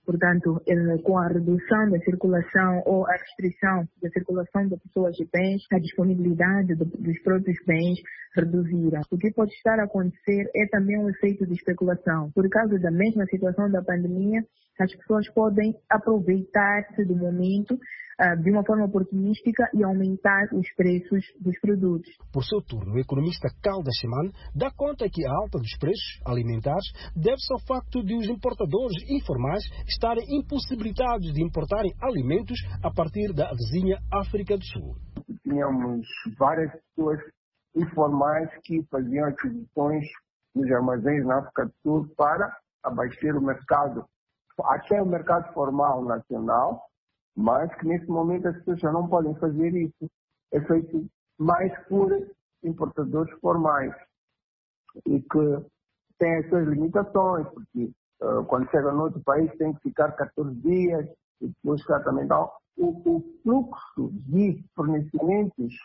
Portanto, com a redução da circulação ou a restrição da circulação de pessoas e bens, a disponibilidade dos próprios bens reduzirá. O que pode estar a acontecer é também um efeito de especulação. Por causa da mesma situação da pandemia, as pessoas podem aproveitar-se do momento uh, de uma forma oportunística e aumentar os preços dos produtos. Por seu turno, o economista Calda Shiman dá conta que a alta dos preços alimentares deve-se ao facto de os importadores informais estarem impossibilitados de importarem alimentos a partir da vizinha África do Sul. Tínhamos várias pessoas informais que faziam aquisições nos armazéns na África do Sul para abastecer o mercado, até o mercado formal nacional, mas que nesse momento as pessoas já não podem fazer isso. É feito mais por importadores formais e que têm as suas limitações, porque uh, quando chega no outro país tem que ficar catorze dias e depois ficar também. Então, o, o fluxo de fornecimentos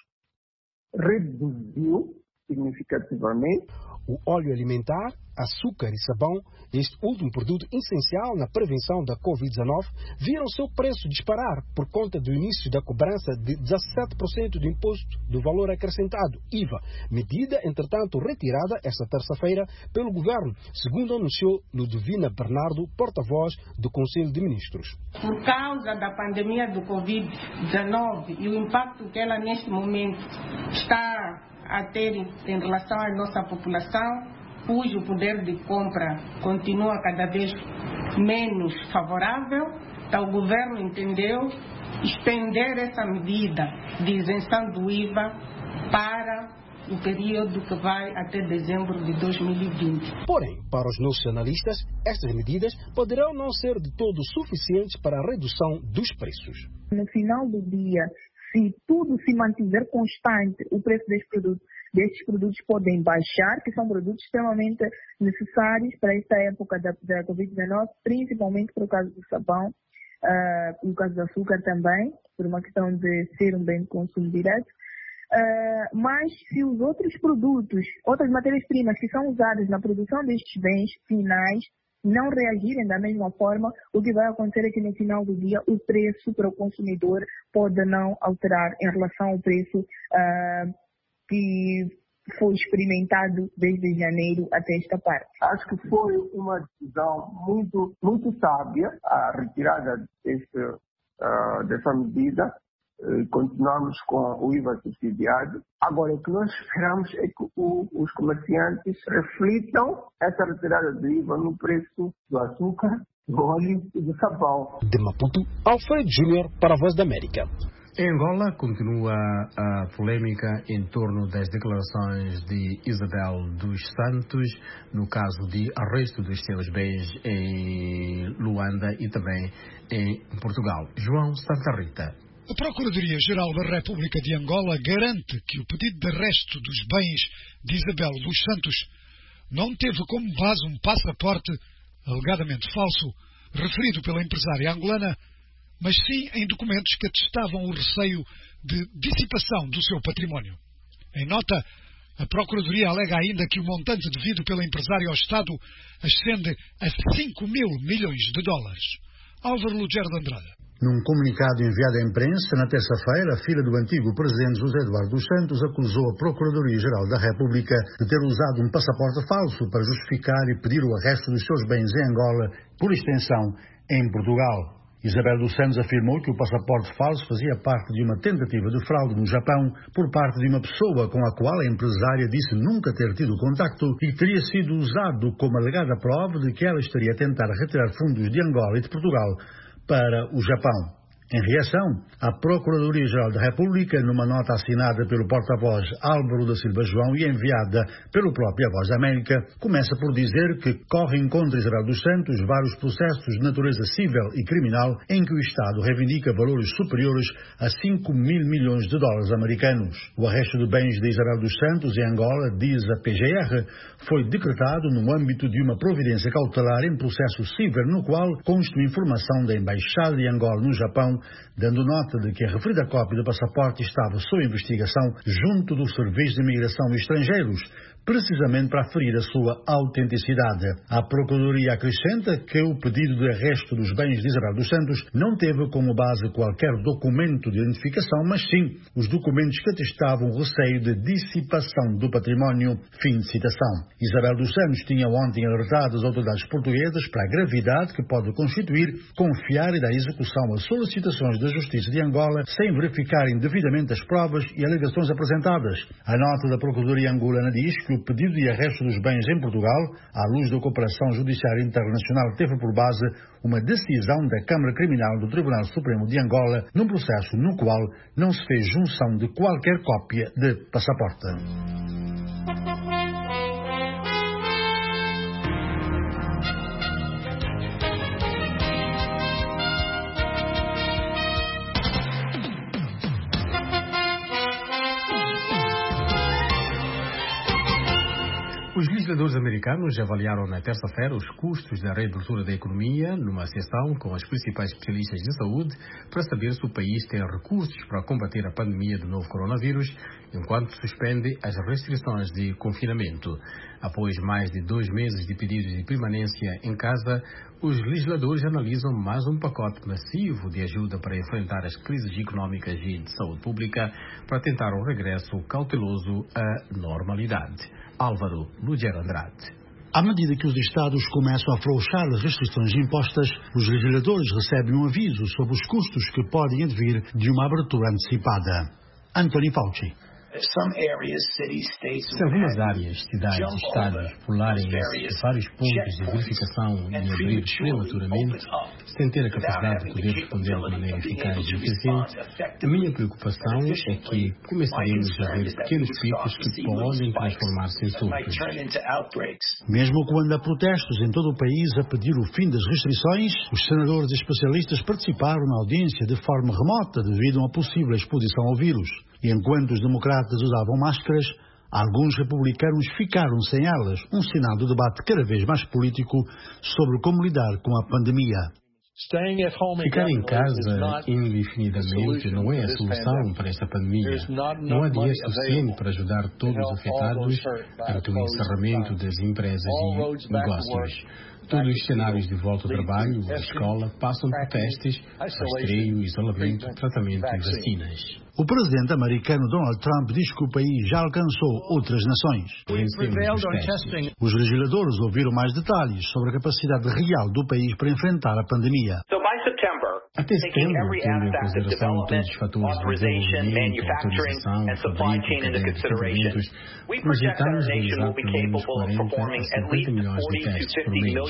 reduziu significativamente. O óleo alimentar, açúcar e sabão, este último produto essencial na prevenção da covid dezenove, viram seu preço disparar por conta do início da cobrança de dezassete por cento do imposto do valor acrescentado, I V A, medida, entretanto, retirada esta terça-feira pelo governo, segundo anunciou Ludovina Bernardo, porta-voz do Conselho de Ministros. Por causa da pandemia do covid dezenove e o impacto que ela neste momento está a ter em relação à nossa população, cujo poder de compra continua cada vez menos favorável, então o governo entendeu estender essa medida de isenção do I V A para o período que vai até dezembro de dois mil e vinte. Porém, para os nossos analistas, estas medidas poderão não ser de todo suficientes para a redução dos preços. No final do dia, se tudo se mantiver constante, o preço destes produtos, destes produtos podem baixar, que são produtos extremamente necessários para esta época da, da covid dezenove, principalmente por causa do sabão, uh, por causa do açúcar também, por uma questão de ser um bem de consumo direto. Uh, mas se os outros produtos, outras matérias-primas que são usadas na produção destes bens finais, não reagirem da mesma forma, o que vai acontecer é que no final do dia o preço para o consumidor pode não alterar em relação ao preço uh, que foi experimentado desde janeiro até esta parte. Acho que foi uma decisão muito, muito sábia a retirada deste, uh, dessa medida. Continuamos com o I V A subsidiado. Agora, o que nós esperamos é que o, os comerciantes reflitam essa retirada do I V A no preço do açúcar, do óleo e do sabão. De Maputo, Alfredo Júnior para a Voz da América. Em Angola, continua a polêmica em torno das declarações de Isabel dos Santos no caso de arresto dos seus bens em Luanda e também em Portugal. João Santa Rita. A Procuradoria-Geral da República de Angola garante que o pedido de arresto dos bens de Isabel dos Santos não teve como base um passaporte alegadamente falso referido pela empresária angolana, mas sim em documentos que atestavam o receio de dissipação do seu património. Em nota, a Procuradoria alega ainda que o montante devido pela empresária ao Estado ascende a cinco mil milhões de dólares. Álvaro Lugero de Andrade. Num comunicado enviado à imprensa, na terça-feira, a filha do antigo presidente José Eduardo dos Santos acusou a Procuradoria-Geral da República de ter usado um passaporte falso para justificar e pedir o arresto dos seus bens em Angola, por extensão, em Portugal. Isabel dos Santos afirmou que o passaporte falso fazia parte de uma tentativa de fraude no Japão por parte de uma pessoa com a qual a empresária disse nunca ter tido contacto e que teria sido usado como alegada prova de que ela estaria a tentar retirar fundos de Angola e de Portugal para o Japão. Em reação, a Procuradoria-Geral da República, numa nota assinada pelo porta-voz Álvaro da Silva João e enviada pelo próprio A Voz da América, começa por dizer que correm contra Isabel dos Santos vários processos de natureza civil e criminal em que o Estado reivindica valores superiores a cinco mil milhões de dólares americanos. O arresto de bens de Isabel dos Santos em Angola, diz a P G R, foi decretado no âmbito de uma providência cautelar em processo civil no qual consta informação da Embaixada de Angola no Japão, dando nota de que a referida cópia do passaporte estava sob investigação junto do Serviço de Imigração e Estrangeiros precisamente para aferir a sua autenticidade. A Procuradoria acrescenta que o pedido de arresto dos bens de Isabel dos Santos não teve como base qualquer documento de identificação, mas sim os documentos que atestavam o receio de dissipação do património. Fim de citação. Isabel dos Santos tinha ontem alertado as autoridades portuguesas para a gravidade que pode constituir confiar e dar execução a solicitações da Justiça de Angola sem verificarem devidamente as provas e alegações apresentadas. A nota da Procuradoria angolana diz que o pedido de arresto dos bens em Portugal, à luz da cooperação judiciária internacional, teve por base uma decisão da Câmara Criminal do Tribunal Supremo de Angola, num processo no qual não se fez junção de qualquer cópia de passaporte. Os legisladores americanos avaliaram na terça-feira os custos da reabertura da economia numa sessão com os principais especialistas de saúde para saber se o país tem recursos para combater a pandemia do novo coronavírus enquanto suspende as restrições de confinamento. Após mais de dois meses de pedidos de permanência em casa, os legisladores analisam mais um pacote massivo de ajuda para enfrentar as crises económicas e de saúde pública para tentar um regresso cauteloso à normalidade. Álvaro Lugero Andrade. À medida que os Estados começam a afrouxar as restrições impostas, os legisladores recebem um aviso sobre os custos que podem advir de uma abertura antecipada. Anthony Fauci. Se algumas áreas, cidades e estados pularem vários pontos de verificação e abrir prematuramente, sem ter a capacidade de poder responder de maneira eficaz e eficiente, a minha preocupação é que começaremos a ver pequenos picos que podem transformar-se em surtos. Mesmo quando há protestos em todo o país a pedir o fim das restrições, os senadores e especialistas participaram na audiência de forma remota devido a uma possível exposição ao vírus. E enquanto os democratas usavam máscaras, alguns republicanos ficaram sem elas, um sinal do debate cada vez mais político sobre como lidar com a pandemia. Ficar em casa indefinidamente não é a solução para esta pandemia. Não há dinheiro suficiente para ajudar todos os afetados ante o encerramento das empresas e negócios. Todos os cenários de volta ao trabalho, à escola, passam por testes, rastreio, isolamento, tratamento e vacinas. O presidente americano Donald Trump diz que o país já alcançou outras nações. Os legisladores ouviram mais detalhes sobre a capacidade real do país para enfrentar a pandemia. Até setembro, tendo em consideração todos os fatores de desenvolvimento, autorização, fabrico, cadeia de equipamentos, projetamos realizar pelo menos quarenta a cinquenta milhões de testes por mês.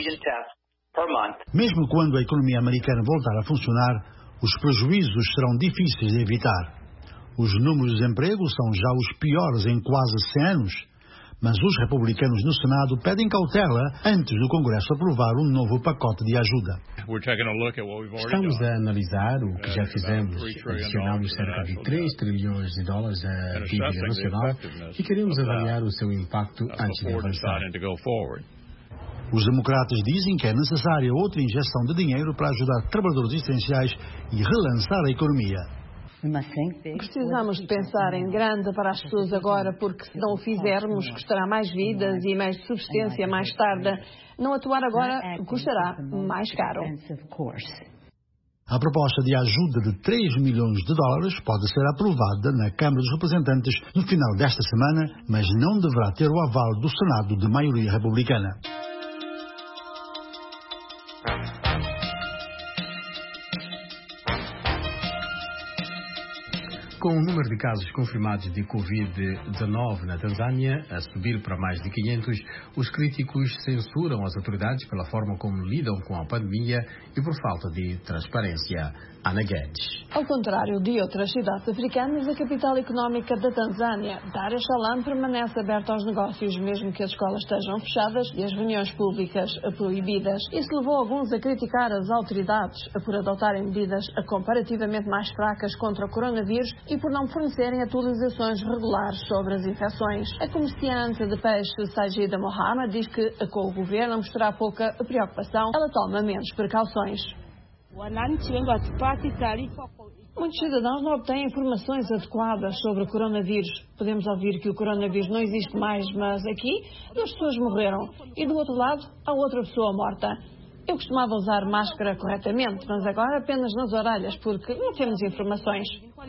Mesmo quando a economia americana voltar a funcionar, os prejuízos serão difíceis de evitar. Os números de desemprego são já os piores em quase cem anos, mas os republicanos no Senado pedem cautela antes do Congresso aprovar um novo pacote de ajuda. Estamos a analisar o que já fizemos. Adicionamos cerca de três trilhões de dólares à dívida nacional e queremos avaliar o seu impacto antes de avançar. Os democratas dizem que é necessária outra injeção de dinheiro para ajudar trabalhadores essenciais e relançar a economia. Precisamos de pensar em grande para as pessoas agora, porque se não o fizermos, custará mais vidas e mais subsistência mais tarde. Não atuar agora custará mais caro. A proposta de ajuda de três milhões de dólares pode ser aprovada na Câmara dos Representantes no final desta semana, mas não deverá ter o aval do Senado de maioria republicana. Com o número de casos confirmados de covid dezenove na Tanzânia a subir para mais de quinhentos, os críticos censuram as autoridades pela forma como lidam com a pandemia e por falta de transparência. Ana Guedes. Ao contrário de outras cidades africanas, a capital económica da Tanzânia, Dar es Salaam, permanece aberta aos negócios, mesmo que as escolas estejam fechadas e as reuniões públicas proibidas. Isso levou alguns a criticar as autoridades por adotarem medidas comparativamente mais fracas contra o coronavírus e por não fornecerem atualizações regulares sobre as infecções. A comerciante de peixe Sajida Mohamed diz que, com o governo a mostrar pouca preocupação, ela toma menos precauções. Muitos cidadãos não obtêm informações adequadas sobre o coronavírus. Podemos ouvir que o coronavírus não existe mais, mas aqui duas pessoas morreram e do outro lado há outra pessoa morta. Eu costumava usar máscara corretamente, mas agora apenas nas orelhas, porque não temos informações.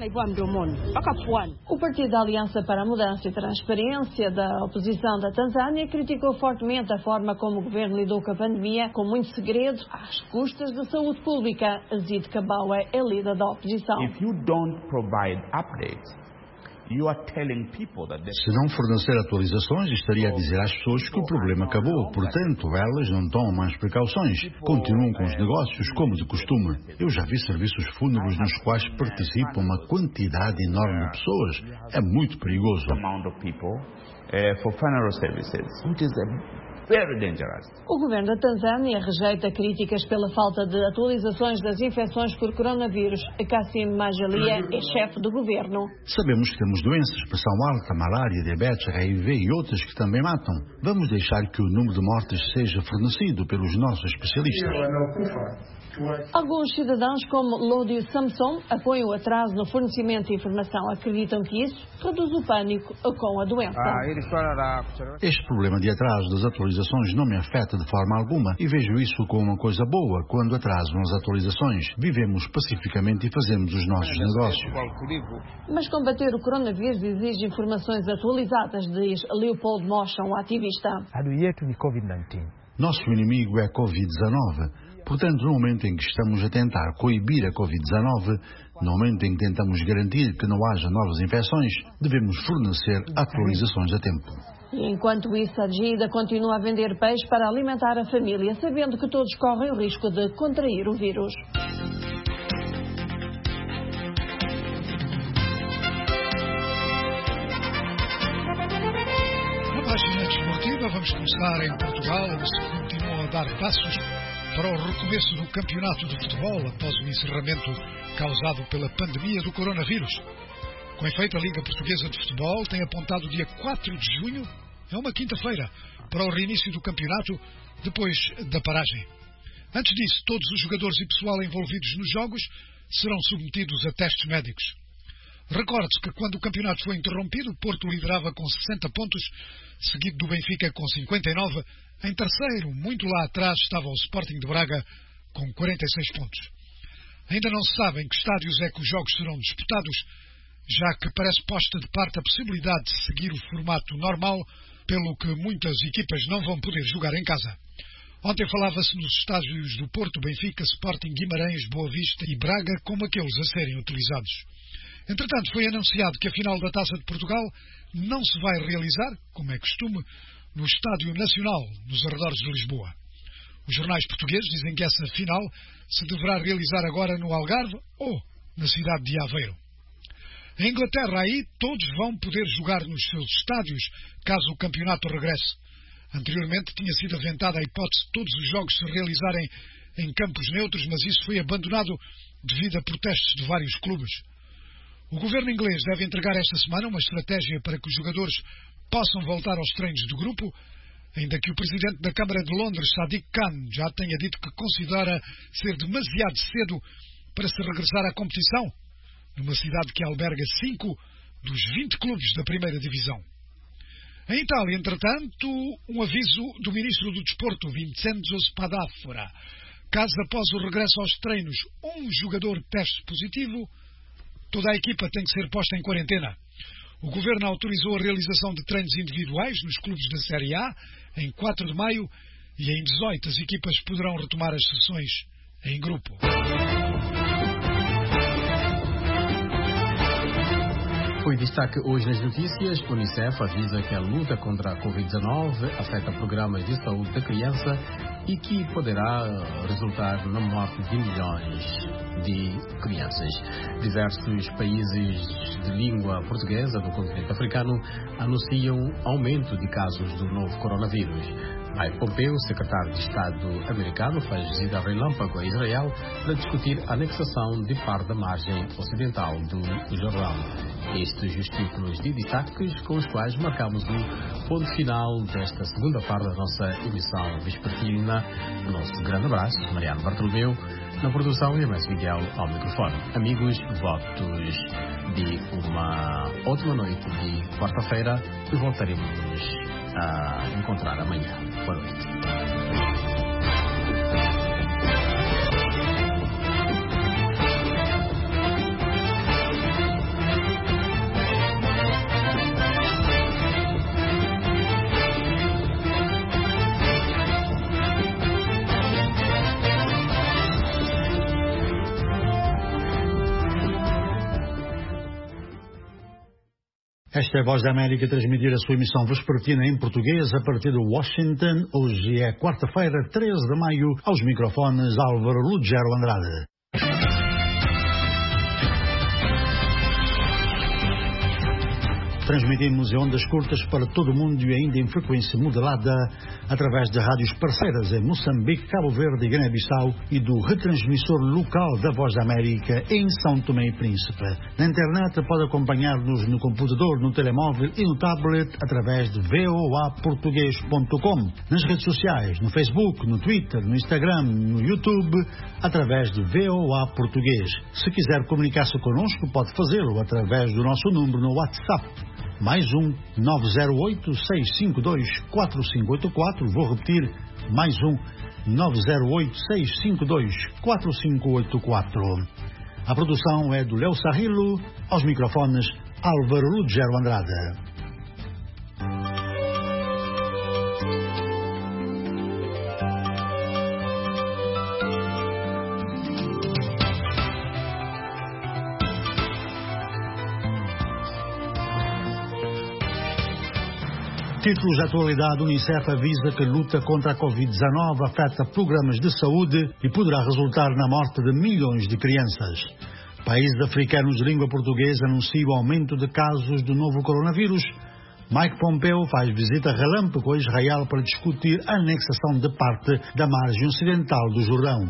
O Partido da Aliança para a Mudança e Transparência da oposição da Tanzânia criticou fortemente a forma como o governo lidou com a pandemia, com muito segredo, às custas da saúde pública. Azid Kabawe é líder da oposição. If you don't provide updates, you are telling people that they... Se não fornecer atualizações, estaria a dizer às pessoas que o problema acabou. Portanto, elas não tomam mais precauções. Continuam com os negócios como de costume. Eu já vi serviços fúnebres nos quais participam uma quantidade enorme de pessoas. É muito perigoso. O governo da Tanzânia rejeita críticas pela falta de atualizações das infecções por coronavírus. Kassim Majalia é chefe do governo. Sabemos que temos doenças, pressão alta, malária, diabetes, H I V e outras que também matam. Vamos deixar que o número de mortes seja fornecido pelos nossos especialistas. Alguns cidadãos, como Lódio Samson, apoiam o atraso no fornecimento de informação. Acreditam que isso reduz o pânico com a doença. Este problema de atraso das atualizações não me afeta de forma alguma e vejo isso como uma coisa boa. Quando atrasam as atualizações, vivemos pacificamente e fazemos os nossos negócios. Mas combater o coronavírus exige informações atualizadas, diz Leopold Motion, um ativista. Nosso inimigo é a covid dezenove. Portanto, no momento em que estamos a tentar coibir a covid dezenove, no momento em que tentamos garantir que não haja novas infecções, devemos fornecer atualizações a tempo. E enquanto isso, a Gida continua a vender peixe para alimentar a família, sabendo que todos correm o risco de contrair o vírus. Na página desportiva, vamos começar em Portugal, onde se continuam a dar passos para o recomeço do campeonato de futebol após o encerramento causado pela pandemia do coronavírus. Com efeito, a Liga Portuguesa de Futebol tem apontado o dia quatro de junho, é uma quinta-feira, para o reinício do campeonato depois da paragem. Antes disso, todos os jogadores e pessoal envolvidos nos jogos serão submetidos a testes médicos. Recorde-se que quando o campeonato foi interrompido, o Porto liderava com sessenta pontos, seguido do Benfica com cinquenta e nove. Em terceiro, muito lá atrás, estava o Sporting de Braga com quarenta e seis pontos. Ainda não se sabe em que estádios é que os jogos serão disputados, já que parece posta de parte a possibilidade de seguir o formato normal, pelo que muitas equipas não vão poder jogar em casa. Ontem falava-se nos estádios do Porto, Benfica, Sporting, Guimarães, Boa Vista e Braga como aqueles a serem utilizados. Entretanto, foi anunciado que a final da Taça de Portugal não se vai realizar, como é costume, no Estádio Nacional, nos arredores de Lisboa. Os jornais portugueses dizem que essa final se deverá realizar agora no Algarve ou na cidade de Aveiro. Em Inglaterra, aí, todos vão poder jogar nos seus estádios, caso o campeonato regresse. Anteriormente tinha sido aventada a hipótese de todos os jogos se realizarem em campos neutros, mas isso foi abandonado devido a protestos de vários clubes. O governo inglês deve entregar esta semana uma estratégia para que os jogadores possam voltar aos treinos de grupo, ainda que o presidente da Câmara de Londres, Sadiq Khan, já tenha dito que considera ser demasiado cedo para se regressar à competição, numa cidade que alberga cinco dos vinte clubes da primeira divisão. Em Itália, entretanto, um aviso do ministro do Desporto, Vincenzo Spadafora. Caso após o regresso aos treinos um jogador teste positivo, toda a equipa tem que ser posta em quarentena. O governo autorizou a realização de treinos individuais nos clubes da Série A em quatro de maio e em dezoito as equipas poderão retomar as sessões em grupo. Foi destaque hoje nas notícias. A Unicef avisa que a luta contra a covid dezenove afeta programas de saúde da criança e que poderá resultar na morte de milhões de crianças. Diversos países de língua portuguesa do continente africano anunciam aumento de casos do novo coronavírus. Mike Pompeo, secretário de Estado americano, faz visita relâmpago a Israel para discutir a anexação de parte da margem ocidental do Jordão. Estes os títulos de destaques com os quais marcamos o ponto final desta segunda parte da nossa emissão vespertina. Nosso grande abraço, Mariano Bartolomeu, na produção e Hermes Miguel ao microfone. Amigos, votos de uma ótima noite de quarta-feira e voltaremos a encontrar amanhã. Boa noite. Esta é a Voz da América a transmitir a sua emissão vespertina em português a partir de Washington. Hoje é quarta-feira, treze de maio, aos microfones Álvaro Lugero Andrade. Transmitimos em ondas curtas para todo o mundo e ainda em frequência modulada através de rádios parceiras em Moçambique, Cabo Verde e Guiné-Bissau e do retransmissor local da Voz da América em São Tomé e Príncipe. Na internet pode acompanhar-nos no computador, no telemóvel e no tablet através de v o a português ponto com. Nas redes sociais, no Facebook, no Twitter, no Instagram, no YouTube, através de V O A Português. Se quiser comunicar-se connosco, pode fazê-lo através do nosso número no WhatsApp. Mais um nove zero oito, seis cinco dois, quatro cinco oito quatro. Vou repetir, mais um nove zero oito, seis cinco dois, quatro cinco oito quatro. A produção é do Léo Sarrilo, aos microfones Álvaro Lugero Andrade. Títulos de atualidade: Unicef avisa que a luta contra a covid dezenove afeta programas de saúde e poderá resultar na morte de milhões de crianças. Países africanos de língua portuguesa anunciam o aumento de casos do novo coronavírus. Mike Pompeo faz visita relâmpago a Israel para discutir a anexação de parte da margem ocidental do Jordão.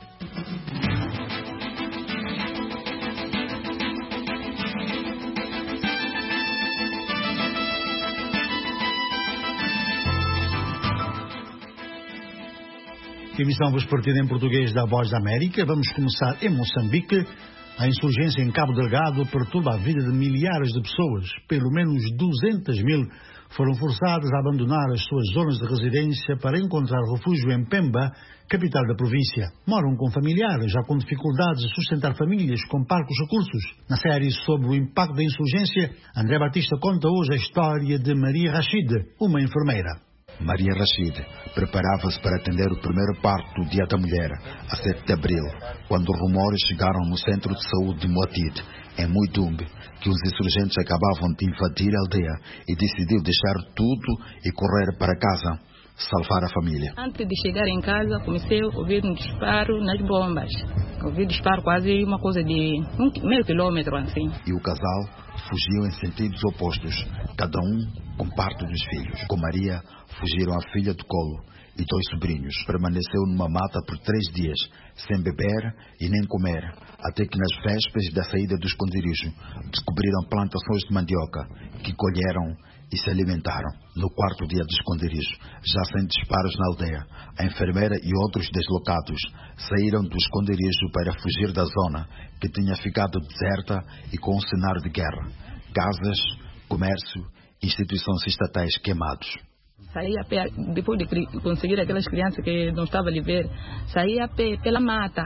Emissão vespertina em português da Voz da América. Vamos começar em Moçambique. A insurgência em Cabo Delgado perturba a vida de milhares de pessoas. Pelo menos duzentas mil foram forçadas a abandonar as suas zonas de residência para encontrar refúgio em Pemba, capital da província. Moram com familiares, já com dificuldades de sustentar famílias com parcos recursos. Na série sobre o impacto da insurgência, André Batista conta hoje a história de Maria Rachid, uma enfermeira. Maria Rachid preparava-se para atender o primeiro parto do Dia da Mulher, a sete de abril, quando rumores chegaram no centro de saúde de Moatid, em Muidumbe, que os insurgentes acabavam de invadir a aldeia, e decidiu deixar tudo e correr para casa, salvar a família. Antes de chegar em casa, comecei a ouvir um disparo nas bombas. Ouvi disparo quase uma coisa de um meio quilômetro assim. E o casal fugiu em sentidos opostos, cada um com parte dos filhos. Com Maria, fugiram a filha do colo e dois sobrinhos. Permaneceu numa mata por três dias, sem beber e nem comer, até que nas vésperas da saída do esconderijo, descobriram plantações de mandioca, que colheram e se alimentaram. No quarto dia do esconderijo, já sem disparos na aldeia, a enfermeira e outros deslocados saíram do esconderijo para fugir da zona, que tinha ficado deserta e com um cenário de guerra. Casas, comércio, instituições estatais queimados. Saí a pé, depois de conseguir aquelas crianças que não estavam a ver, saí a pé pela mata.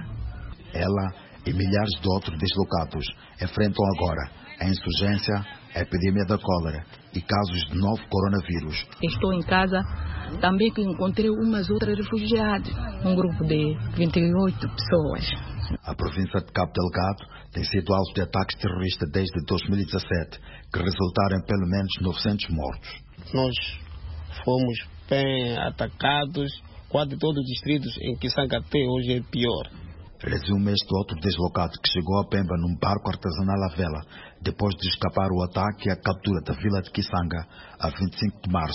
Ela e milhares de outros deslocados enfrentam agora a insurgência, a epidemia da cólera e casos de novo coronavírus. Estou em casa, também que encontrei umas outras refugiadas, um grupo de vinte e oito pessoas. A província de Cabo Delgado tem sido alvo de ataques terroristas desde dois mil e dezassete, que resultaram em pelo menos novecentos mortos. Nós fomos bem atacados, quase todos os distritos em Kisanga até hoje é pior. Resume este outro deslocado que chegou a Pemba num barco artesanal à vela, depois de escapar o ataque e a captura da vila de Kisanga a vinte e cinco de março,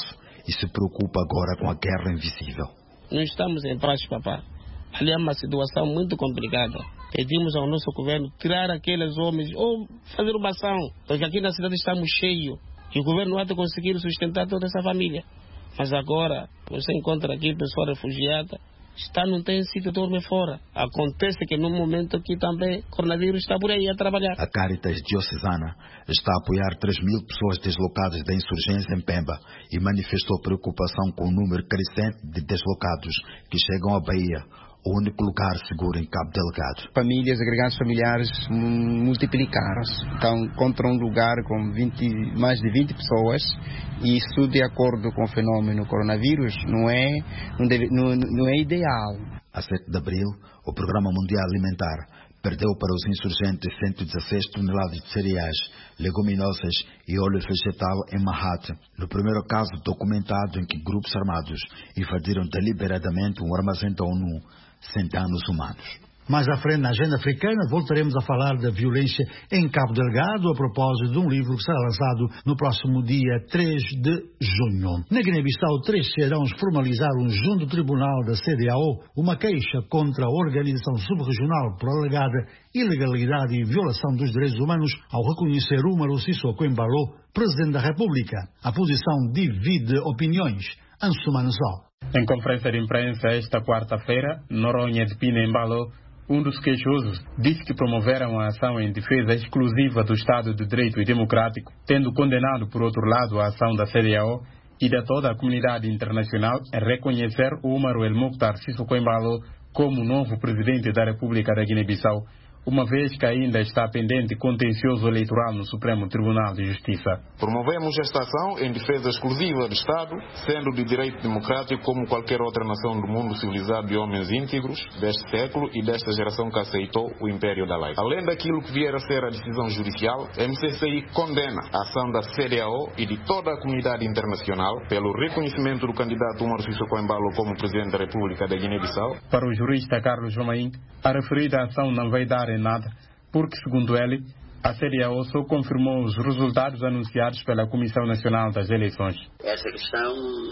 e se preocupa agora com a guerra invisível. Não estamos em paz, papá. Ali é uma situação muito complicada. Pedimos ao nosso governo tirar aqueles homens ou fazer uma ação, porque aqui na cidade estamos cheios e o governo não há de conseguir sustentar toda essa família. Mas agora você encontra aqui pessoa refugiada, está, não tem sítio, dorme fora. Acontece que no momento que também o coronavírus está por aí a trabalhar. A Caritas Diocesana está a apoiar três mil pessoas deslocadas da insurgência em Pemba e manifestou preocupação com o número crescente de deslocados que chegam à Bahia, o único lugar seguro em Cabo Delgado. Famílias, agregados familiares multiplicaram-se. Então, encontram um lugar com vinte, mais de vinte pessoas, e isso, de acordo com o fenômeno coronavírus, não é, não deve, não, não é ideal. A sete de abril, o Programa Mundial Alimentar perdeu para os insurgentes cento e dezesseis toneladas de cereais, leguminosas e óleo vegetal em Mahat, no primeiro caso documentado em que grupos armados invadiram deliberadamente um armazém da ONU sem danos humanos. Mais à frente, na agenda africana, voltaremos a falar da violência em Cabo Delgado a propósito de um livro que será lançado no próximo dia três de junho. Na Guiné-Bissau, três cidadãos formalizaram junto ao Tribunal da C D A O uma queixa contra a organização subregional por alegada ilegalidade e violação dos direitos humanos ao reconhecer Umaru Sissoko Embalo, Presidente da República. A posição divide opiniões. Ansumano Só. Em conferência de imprensa esta quarta-feira, Noronha de Pina Embalo, um dos queixosos, disse que promoveram a ação em defesa exclusiva do Estado de Direito e Democrático, tendo condenado, por outro lado, a ação da C D A O e de toda a comunidade internacional em reconhecer Umaru El Mukhtar Sissoko Embalo como novo presidente da República da Guiné-Bissau, uma vez que ainda está pendente contencioso eleitoral no Supremo Tribunal de Justiça. Promovemos esta ação em defesa exclusiva do Estado, sendo de direito democrático como qualquer outra nação do mundo civilizado de homens íntegros deste século e desta geração que aceitou o império da lei. Além daquilo que vier a ser a decisão judicial, a M C C I condena a ação da C D A O e de toda a comunidade internacional pelo reconhecimento do candidato Umaru Sissoko Embalo como presidente da República da Guiné-Bissau. Para o jurista Carlos Jomaim, a referida ação não vai dar em nada, porque, segundo ele, a C D A O só confirmou os resultados anunciados pela Comissão Nacional das Eleições. Essa questão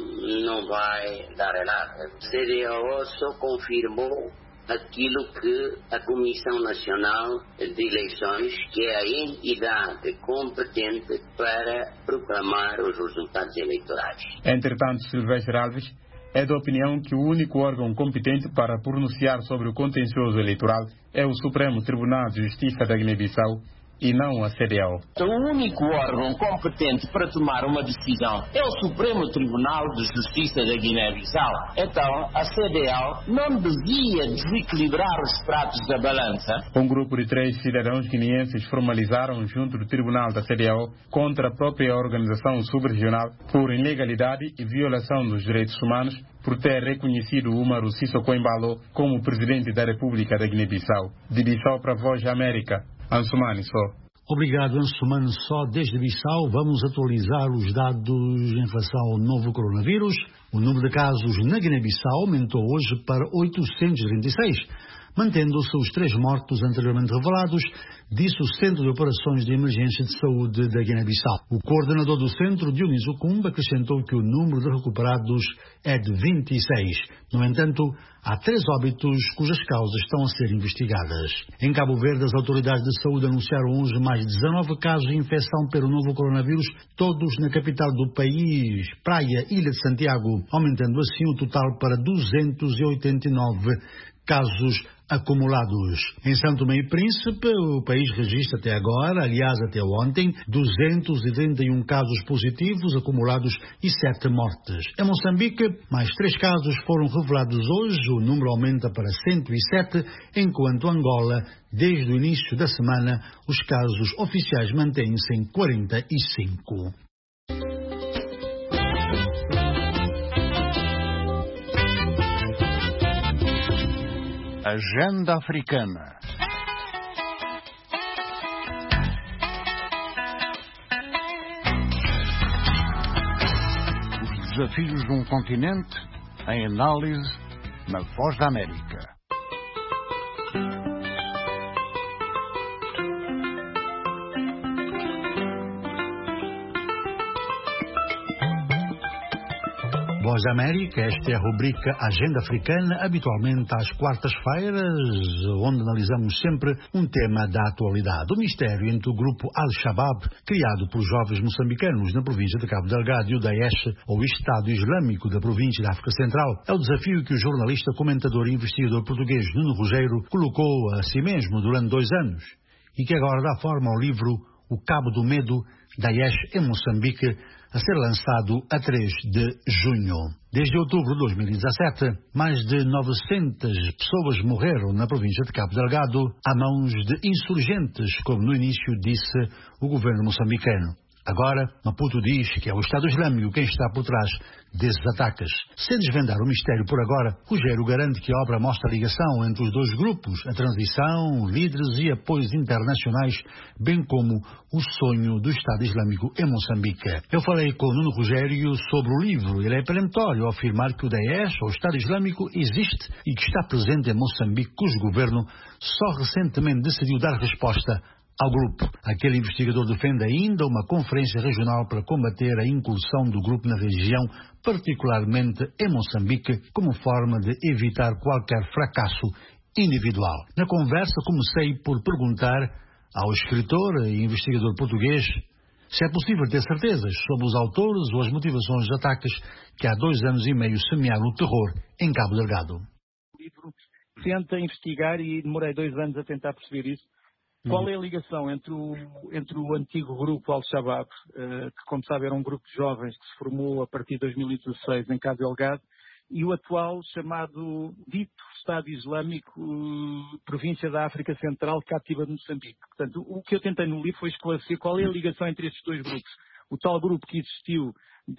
não vai dar em nada. A C D A O só confirmou aquilo que a Comissão Nacional de Eleições, que é a entidade competente para proclamar os resultados eleitorais. Entretanto, Silvestre Alves é da opinião que o único órgão competente para pronunciar sobre o contencioso eleitoral é o Supremo Tribunal de Justiça da Guiné-Bissau e não a C D A O. O único órgão competente para tomar uma decisão é o Supremo Tribunal de Justiça da Guiné-Bissau. Então, a C D A O não devia desequilibrar os pratos da balança. Um grupo de três cidadãos guineenses formalizaram junto do Tribunal da C D A O contra a própria organização subregional por ilegalidade e violação dos direitos humanos por ter reconhecido Umaru Sissoko Embalo como presidente da República da Guiné-Bissau. De Bissau para a Voz da América, Ansumani Só. Obrigado, Ansumani Só. Desde Bissau, vamos atualizar os dados em relação ao novo coronavírus. O número de casos na Guiné-Bissau aumentou hoje para oitocentos e trinta e seis, mantendo-se os três mortos anteriormente revelados, disse o Centro de Operações de Emergência de Saúde da Guiné-Bissau. O coordenador do centro, Dionísio Kumba, acrescentou que o número de recuperados é de vinte e seis. No entanto, há três óbitos cujas causas estão a ser investigadas. Em Cabo Verde, as autoridades de saúde anunciaram hoje mais dezenove casos de infecção pelo novo coronavírus, todos na capital do país, Praia, Ilha de Santiago, aumentando assim o total para duzentos e oitenta e nove casos acumulados. Em São Tomé e Príncipe, o país registra até agora, aliás até ontem, duzentos e trinta e um casos positivos acumulados e sete mortes. Em Moçambique, mais três casos foram revelados hoje, o número aumenta para cento e sete, enquanto Angola, desde o início da semana, os casos oficiais mantêm-se em quarenta e cinco. Agenda Africana. Os desafios de um continente em análise na Voz da América. Voz da América, esta é a rubrica Agenda Africana, habitualmente às quartas-feiras, onde analisamos sempre um tema da atualidade. O mistério entre o grupo Al-Shabaab, criado por jovens moçambicanos na província de Cabo Delgado, e o Daesh, ou Estado Islâmico da província da África Central, é o desafio que o jornalista, comentador e investigador português Nuno Rogério colocou a si mesmo durante dois anos e que agora dá forma ao livro O Cabo do Medo, Daesh em Moçambique, a ser lançado a três de junho. Desde outubro de dois mil e dezassete, mais de novecentas pessoas morreram na província de Cabo Delgado a mãos de insurgentes, como no início disse o governo moçambicano. Agora, Maputo diz que é o Estado Islâmico quem está por trás desses ataques. Sem desvendar o mistério por agora, Rogério garante que a obra mostra a ligação entre os dois grupos, a transição, líderes e apoios internacionais, bem como o sonho do Estado Islâmico em Moçambique. Eu falei com Nuno Rogério sobre o livro. Ele é peremptório ao afirmar que o Daesh, ou Estado Islâmico, existe e que está presente em Moçambique, cujo governo só recentemente decidiu dar resposta ao grupo. Aquele investigador defende ainda uma conferência regional para combater a incursão do grupo na região, particularmente em Moçambique, como forma de evitar qualquer fracasso individual. Na conversa comecei por perguntar ao escritor e investigador português se é possível ter certezas sobre os autores ou as motivações dos ataques que há dois anos e meio semearam o terror em Cabo Delgado. O livro tenta investigar, e demorei dois anos a tentar perceber isso, qual é a ligação entre o, entre o antigo grupo Al-Shabaab, uh, que, como sabe, era um grupo de jovens que se formou a partir de dois mil e dezasseis em Cabo Delgado, e o atual chamado dito Estado Islâmico, uh, província da África Central, cativa de Moçambique. Portanto, o que eu tentei no livro foi esclarecer qual é a ligação entre estes dois grupos. O tal grupo que existiu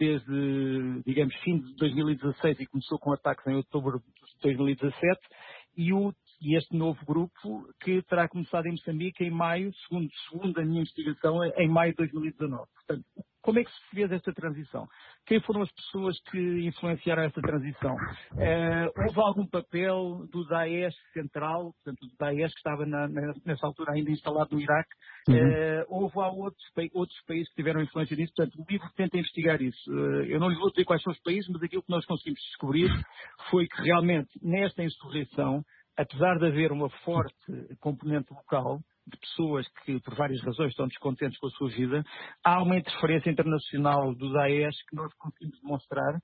desde, digamos, fim de dois mil e dezasseis e começou com ataques em outubro de dois mil e dezassete, e o E este novo grupo que terá começado em Moçambique em maio, segundo, segundo a minha investigação, em maio de dois mil e dezanove. Portanto, como é que se fez esta transição? Quem foram as pessoas que influenciaram esta transição? Uh, houve algum papel do Daesh central, portanto, do Daesh que estava na, na, nessa altura ainda instalado no Iraque? Uhum. Uh, houve há outros, outros países que tiveram influência nisso? Portanto, o livro tenta investigar isso. Uh, eu não lhe vou dizer quais são os países, mas aquilo que nós conseguimos descobrir foi que realmente nesta insurreição, apesar de haver uma forte componente local, de pessoas que, por várias razões, estão descontentes com a sua vida, há uma interferência internacional do Daesh que nós conseguimos demonstrar,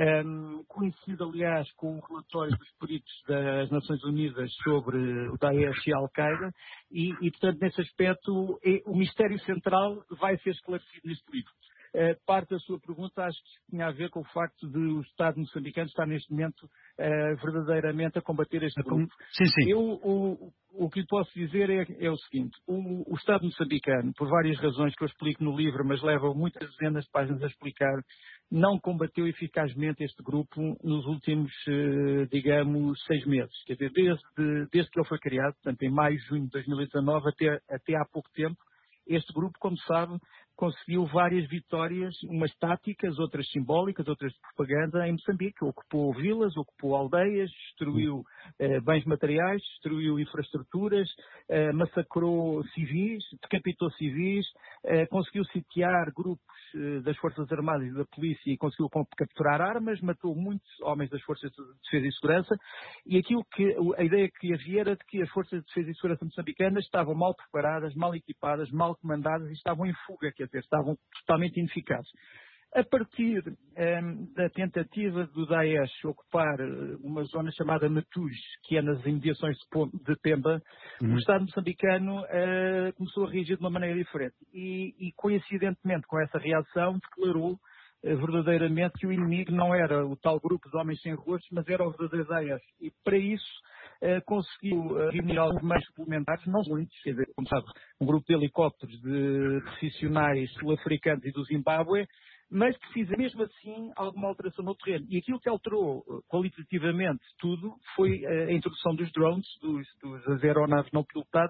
um, coincide, aliás, com o relatório dos peritos das Nações Unidas sobre o Daesh e a Al-Qaeda, e, e, portanto, nesse aspecto, é, o mistério central vai ser esclarecido neste livro. Uh, parte da sua pergunta acho que tinha a ver com o facto de o Estado moçambicano estar neste momento uh, verdadeiramente a combater este grupo. Sim, sim. Eu, o, o que lhe posso dizer é, é o seguinte, o, o Estado moçambicano, por várias razões que eu explico no livro, mas levam muitas dezenas de páginas a explicar, não combateu eficazmente este grupo nos últimos, uh, digamos, seis meses. Quer dizer, desde, desde que ele foi criado, portanto em maio, junho de dois mil e dezanove, até, até há pouco tempo, este grupo, como sabe, conseguiu várias vitórias, umas táticas, outras simbólicas, outras de propaganda em Moçambique. Ocupou vilas, ocupou aldeias, destruiu eh, bens materiais, destruiu infraestruturas, eh, massacrou civis, decapitou civis, eh, conseguiu sitiar grupos eh, das Forças Armadas e da Polícia e conseguiu capturar armas, matou muitos homens das Forças de Defesa e Segurança, e aquilo que, a ideia que havia era de que as Forças de Defesa e Segurança moçambicanas estavam mal preparadas, mal equipadas, mal comandadas e estavam em fuga, quer dizer, estavam totalmente ineficazes. A partir um, da tentativa do Daesh ocupar uma zona chamada Metuj, que é nas imediações de Pemba, uhum. o Estado moçambicano uh, começou a reagir de uma maneira diferente. E, e coincidentemente com essa reação, declarou uh, verdadeiramente que o inimigo não era o tal grupo de homens sem rostos, mas era o verdadeiro Daesh. E para isso, Uh, conseguiu uh, reunir alguns meios suplementares, não muitos, quer dizer, como sabe, um grupo de helicópteros de profissionais sul-africanos e do Zimbábue, mas que fizeram mesmo assim alguma alteração no terreno. E aquilo que alterou uh, qualitativamente tudo foi uh, a introdução dos drones, dos, dos, das aeronaves não pilotadas,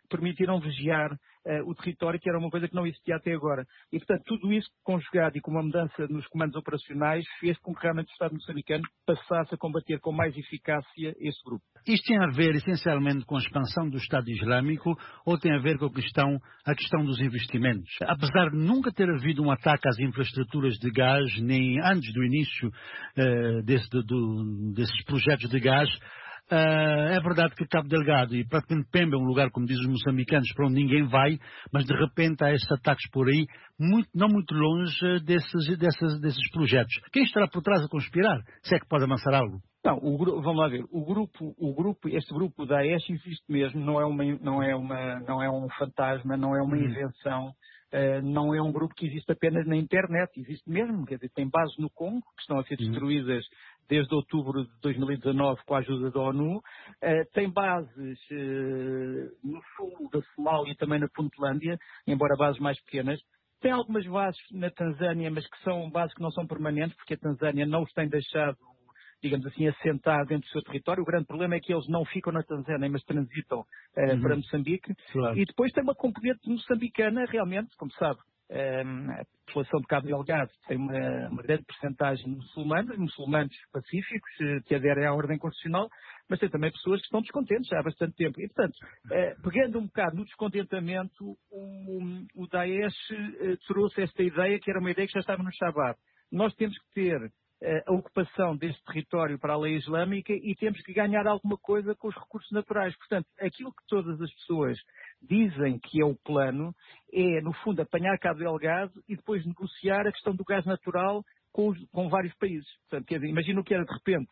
permitiram vigiar uh, o território, que era uma coisa que não existia até agora. E, portanto, tudo isso conjugado e com uma mudança nos comandos operacionais fez com que realmente o Estado moçambicano passasse a combater com mais eficácia esse grupo. Isto tem a ver essencialmente com a expansão do Estado Islâmico ou tem a ver com a questão, a questão dos investimentos? Apesar de nunca ter havido um ataque às infraestruturas de gás, nem antes do início uh, desse, do, desses projetos de gás, Uh, é verdade que Cabo Delgado e praticamente Pemba é um lugar, como dizem os moçambicanos, para onde ninguém vai, mas de repente há esses ataques por aí, muito, não muito longe desses, desses, desses projetos. Quem estará por trás a conspirar? Se é que pode avançar algo? Não, o, vamos lá ver, o grupo, o grupo, este grupo da Daesh existe mesmo, não é, uma, não é, uma, não é um fantasma, não é uma invenção, uh, não é um grupo que existe apenas na internet, existe mesmo, quer dizer, tem bases no Congo, que estão a ser destruídas desde outubro de dois mil e dezanove com a ajuda da ONU, uh, tem bases uh, no sul da Somália e também na Puntândia, embora bases mais pequenas. Tem algumas bases na Tanzânia, mas que são bases que não são permanentes, porque a Tanzânia não os tem deixado, digamos assim, assentar dentro do seu território. O grande problema é que eles não ficam na Tanzânia, mas transitam uh, uhum. para Moçambique. Claro. E depois tem uma componente moçambicana, realmente, como sabe, um, a população de Cabo Delgado tem uma, uma grande percentagem de muçulmanos, muçulmanos pacíficos, que aderem à ordem constitucional, mas tem também pessoas que estão descontentes já há bastante tempo. E, portanto, uh, pegando um bocado no descontentamento, o, o Daesh uh, trouxe esta ideia, que era uma ideia que já estava no Shabab. Nós temos que ter a ocupação deste território para a lei islâmica e temos que ganhar alguma coisa com os recursos naturais. Portanto, aquilo que todas as pessoas dizem que é o plano é, no fundo, apanhar Cabo Delgado e depois negociar a questão do gás natural com, os, com vários países. Portanto, quer dizer, imagina o que era de repente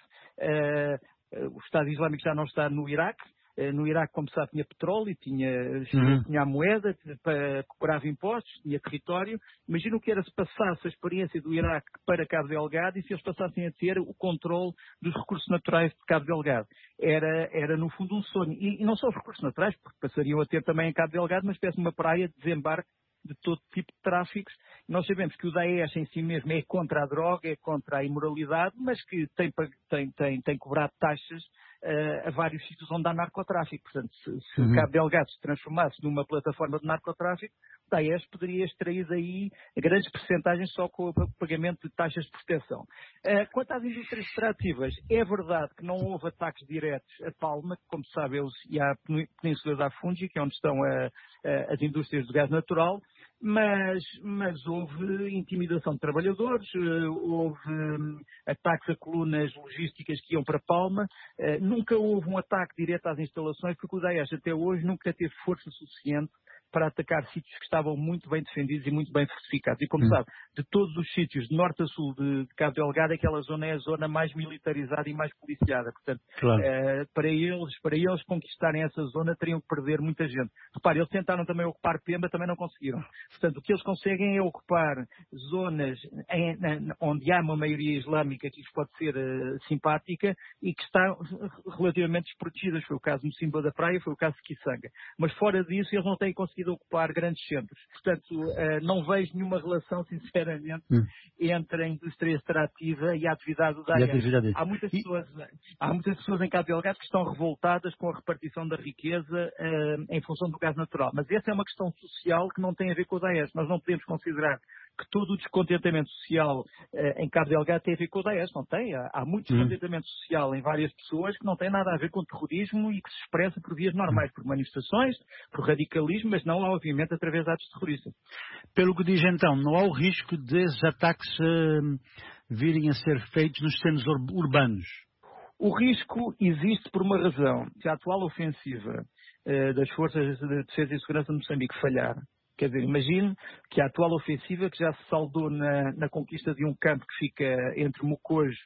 uh, o Estado Islâmico já não está no Iraque. No Iraque, como sabe, tinha petróleo e tinha, uhum. tinha a moeda, para, cobrava impostos, tinha território. Imagina o que era se passasse a experiência do Iraque para Cabo Delgado e se eles passassem a ter o controle dos recursos naturais de Cabo Delgado. Era, era no fundo, um sonho. E, e não só os recursos naturais, porque passariam a ter também em Cabo Delgado uma espécie de uma praia de desembarque de todo tipo de tráficos. Nós sabemos que o Daesh em si mesmo é contra a droga, é contra a imoralidade, mas que tem, tem, tem, tem cobrado taxas uh, a vários sítios onde há narcotráfico. Portanto, se, se uhum. Cabo Delgado se transformasse numa plataforma de narcotráfico, o Daesh poderia extrair daí grandes percentagens só com o pagamento de taxas de proteção. Uh, quanto às indústrias extrativas, é verdade que não houve ataques diretos a Palma, como se sabe, eles, e à Península da Fungi, que é onde estão a, a, as indústrias de gás natural, Mas, mas houve intimidação de trabalhadores, houve um, ataques a colunas logísticas que iam para Palma, uh, nunca houve um ataque direto às instalações, porque o Daesh até hoje nunca teve força suficiente para atacar sítios que estavam muito bem defendidos e muito bem fortificados. E como hum. sabe, de todos os sítios, de norte a sul de, de Cabo Delgado, aquela zona é a zona mais militarizada e mais policiada. Portanto, claro. uh, para, eles, para eles conquistarem essa zona teriam que perder muita gente. Repare, eles tentaram também ocupar Pemba, também não conseguiram. Portanto, o que eles conseguem é ocupar zonas em, em, onde há uma maioria islâmica que lhes pode ser uh, simpática e que está relativamente desprotegidas. Foi o caso de Mocimboa da Praia, foi o caso de Kisanga. Mas fora disso, eles não têm conseguido ocupar grandes centros. Portanto, uh, não vejo nenhuma relação, sinceramente, hum. entre a indústria extrativa e a atividade do Daesh. Há muitas pessoas, há muitas pessoas em Cabo Delgado que estão revoltadas com a repartição da riqueza uh, em função do gás natural. Mas essa é uma questão social que não tem a ver com o Daesh. Nós não podemos considerar que todo o descontentamento social uh, em Cabo Delgado tem a ver com o Daesh. Não tem. Há, há muito descontentamento hum. social em várias pessoas que não tem nada a ver com terrorismo e que se expressa por vias normais, por manifestações, por radicalismo, mas não, obviamente, através de atos terroristas. Pelo que diz então, não há o risco desses ataques uh, virem a ser feitos nos centros ur- urbanos? O risco existe por uma razão. Se a atual ofensiva uh, das Forças de Defesa e Segurança de Moçambique falhar, quer dizer, imagine que a atual ofensiva, que já se saldou na, na conquista de um campo que fica entre Mocojo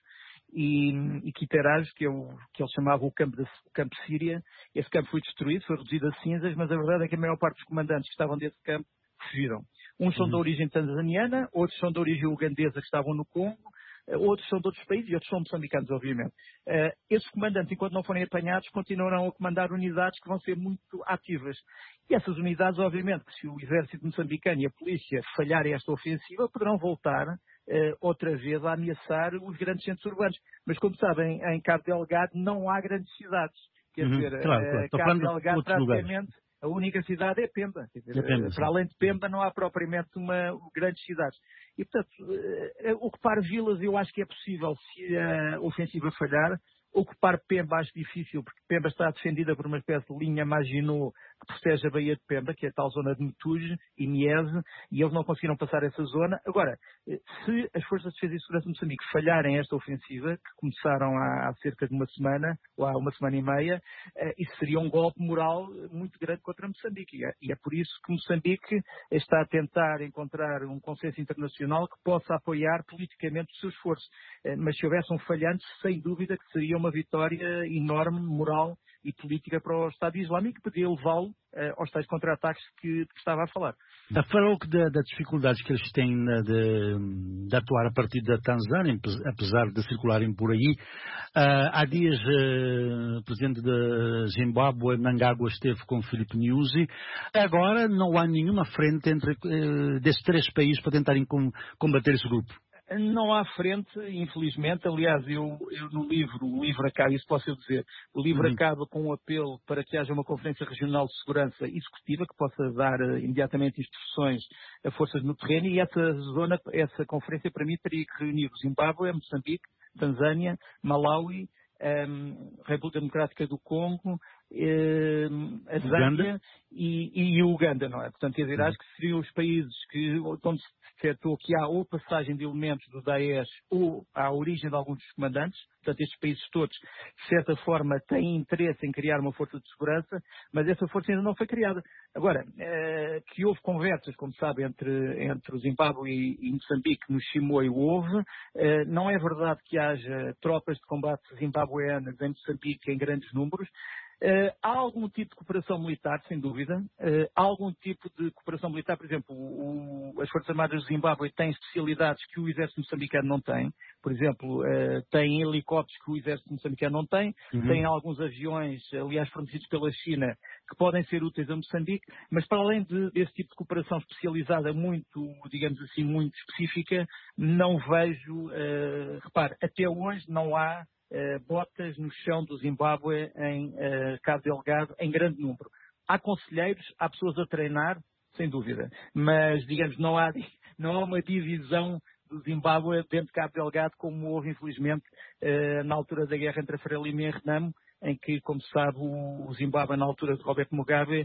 e, e Quitarajo, que, é o, que eles chamavam o campo, de, o campo Síria, esse campo foi destruído, foi reduzido a cinzas, mas a verdade é que a maior parte dos comandantes que estavam desse campo fugiram. Uns são uhum. da origem tanzaniana, outros são da origem ugandesa que estavam no Congo, outros são de outros países e outros são moçambicanos, obviamente. Uh, esses comandantes, enquanto não forem apanhados, continuarão a comandar unidades que vão ser muito ativas. E essas unidades, obviamente, que se o exército moçambicano e a polícia falharem esta ofensiva, poderão voltar uh, outra vez a ameaçar os grandes centros urbanos. Mas, como sabem, em Cabo Delgado não há grandes cidades. Quer uhum, dizer, claro, claro. uh, Cabo Delgado praticamente... A única cidade é Pemba. Quer dizer, é Pemba, para além de Pemba não há propriamente uma grandes cidades. E, portanto, ocupar vilas eu acho que é possível se a ofensiva falhar. Ocupar Pemba acho difícil, porque Pemba está defendida por uma espécie de linha Maginot que protege a Baía de Pemba, que é a tal zona de Metuge e Niese, e eles não conseguiram passar essa zona. Agora, se as Forças de Defesa e Segurança de Moçambique falharem esta ofensiva, que começaram há, há cerca de uma semana, ou há uma semana e meia, isso seria um golpe moral muito grande contra Moçambique. E é, e é por isso que Moçambique está a tentar encontrar um consenso internacional que possa apoiar politicamente o seu esforço. Mas se houvesse um falhante, sem dúvida que seria uma vitória enorme, moral e política para o Estado Islâmico, que podia levá-lo uh, aos tais contra-ataques que, que estava a falar. Falou das da dificuldades que eles têm de, de atuar a partir da Tanzânia, apesar de circularem por aí. Uh, há dias, uh, o presidente da Zimbábue, Mnangagwa, esteve com Filipe Nyusi. Agora não há nenhuma frente entre uh, desses três países para tentarem com, combater esse grupo. Não há frente, infelizmente. Aliás, eu, eu no livro, o livro acaba, isso posso eu dizer, o livro uhum. acaba com um apelo para que haja uma Conferência Regional de Segurança Executiva que possa dar uh, imediatamente instruções a forças no terreno, e essa zona, essa conferência para mim teria que reunir o Zimbábue, Moçambique, Tanzânia, Malawi, um, República Democrática do Congo, um, a Zâmbia e, e Uganda, não é? Portanto, quer dizer, acho que seriam os países que, onde se detectou que há ou passagem de elementos do Daesh ou a origem de alguns dos comandantes. Portanto, estes países todos, de certa forma, têm interesse em criar uma força de segurança, mas essa força ainda não foi criada. Agora, eh, que houve conversas, como sabe, entre, entre o Zimbábue e, e Moçambique, no Chimoio houve. Eh, não é verdade que haja tropas de combate zimbabueanas em Moçambique em grandes números. Uh, há algum tipo de cooperação militar, sem dúvida. Uh, há algum tipo de cooperação militar, por exemplo, o, o, as Forças Armadas do Zimbábue têm especialidades que o Exército moçambicano não tem. Por exemplo, uh, têm helicópteros que o Exército moçambicano não tem. Uhum. Têm alguns aviões, aliás, fornecidos pela China, que podem ser úteis a Moçambique. Mas para além de, desse tipo de cooperação especializada muito, digamos assim, muito específica, não vejo, uh, repare, até hoje não há Uh, botas no chão do Zimbábue em uh, Cabo Delgado em grande número. Há conselheiros, há pessoas a treinar, sem dúvida, mas, digamos, não há, não há uma divisão do Zimbábue dentro de Cabo Delgado como houve, infelizmente, uh, na altura da guerra entre a Frelimo e a Renamo, em que, como se sabe, o Zimbábue, na altura de Robert Mugabe,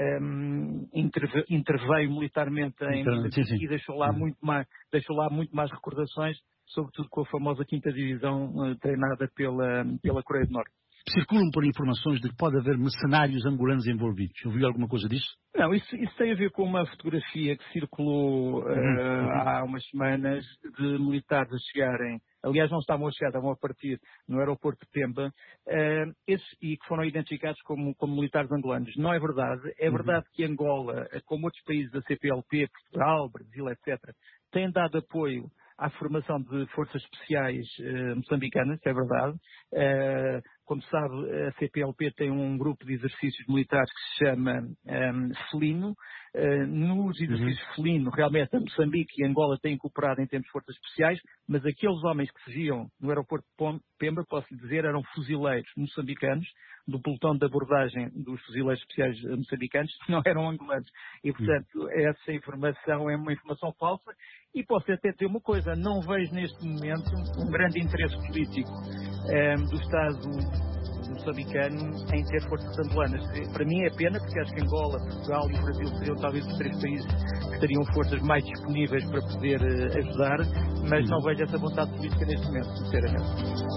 um, interve, interveio militarmente em então, sim, sim. e deixou lá, uhum. muito mais, deixou lá muito mais recordações, sobretudo com a famosa quinta divisão uh, treinada pela, pela Coreia do Norte. Circulam por informações de que pode haver mercenários angolanos envolvidos. Ouviu alguma coisa disso? Não, isso, isso tem a ver com uma fotografia que circulou uh, uhum. há umas semanas de militares a chegarem, aliás não estavam a chegar, estavam a partir no aeroporto de Pemba, uh, esses, e que foram identificados como, como militares angolanos. Não é verdade. É verdade uhum. que Angola, como outros países da C P L P, Portugal, Brasil, etcétera, têm dado apoio à formação de forças especiais uh, moçambicanas, é verdade. Uh, como sabe, a C P L P tem um grupo de exercícios militares que se chama um, Felino. Uh, nos exercícios uhum. Felino, realmente, a Moçambique e Angola têm cooperado em termos de forças especiais, mas aqueles homens que fugiam no aeroporto de Pemba, posso lhe dizer, eram fuzileiros moçambicanos, do pelotão de abordagem dos fuzileiros especiais moçambicanos, que não eram angolanos. E, portanto, uhum. essa informação é uma informação falsa. E posso até ter uma coisa, não vejo neste momento um grande interesse político um, do Estado moçambicano em ter forças angolanas. Para mim é pena, porque acho que Angola, Portugal e o Brasil seriam talvez os três países que teriam forças mais disponíveis para poder uh, ajudar, mas uhum. não vejo essa vontade política neste momento, sinceramente.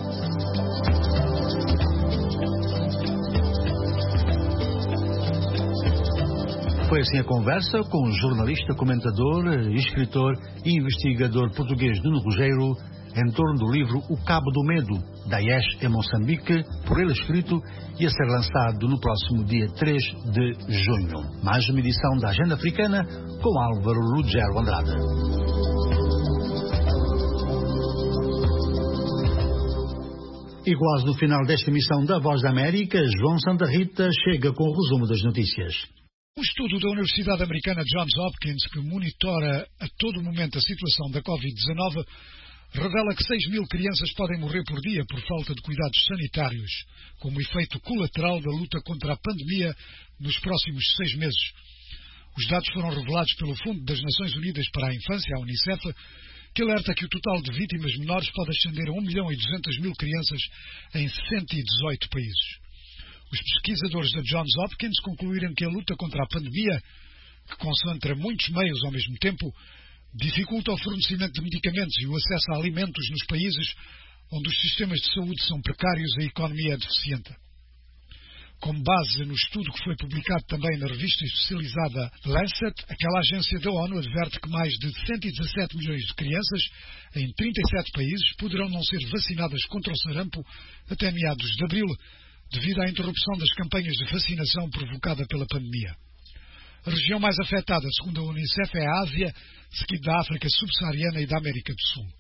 Foi assim a conversa com o jornalista, comentador, escritor e investigador português Nuno Rogério em torno do livro O Cabo do Medo, Daesh em Moçambique, por ele escrito e a ser lançado no próximo dia três de junho. Mais uma edição da Agenda Africana com Álvaro Ruggiero Andrade. E quase no final desta emissão da Voz da América, João Santa Rita chega com o resumo das notícias. Um estudo da Universidade Americana Johns Hopkins, que monitora a todo momento a situação da covid dezanove, revela que seis mil crianças podem morrer por dia por falta de cuidados sanitários, como efeito colateral da luta contra a pandemia nos próximos seis meses. Os dados foram revelados pelo Fundo das Nações Unidas para a Infância, a Unicef, que alerta que o total de vítimas menores pode ascender a um milhão e duzentas mil crianças em cento e dezoito países. Os pesquisadores da Johns Hopkins concluíram que a luta contra a pandemia, que concentra muitos meios ao mesmo tempo, dificulta o fornecimento de medicamentos e o acesso a alimentos nos países onde os sistemas de saúde são precários e a economia é deficiente. Com base no estudo que foi publicado também na revista especializada Lancet, aquela agência da ONU adverte que mais de cento e dezassete milhões de crianças em trinta e sete países poderão não ser vacinadas contra o sarampo até meados de abril, devido à interrupção das campanhas de vacinação provocada pela pandemia. A região mais afetada, segundo a Unicef, é a Ásia, seguida da África subsaariana e da América do Sul.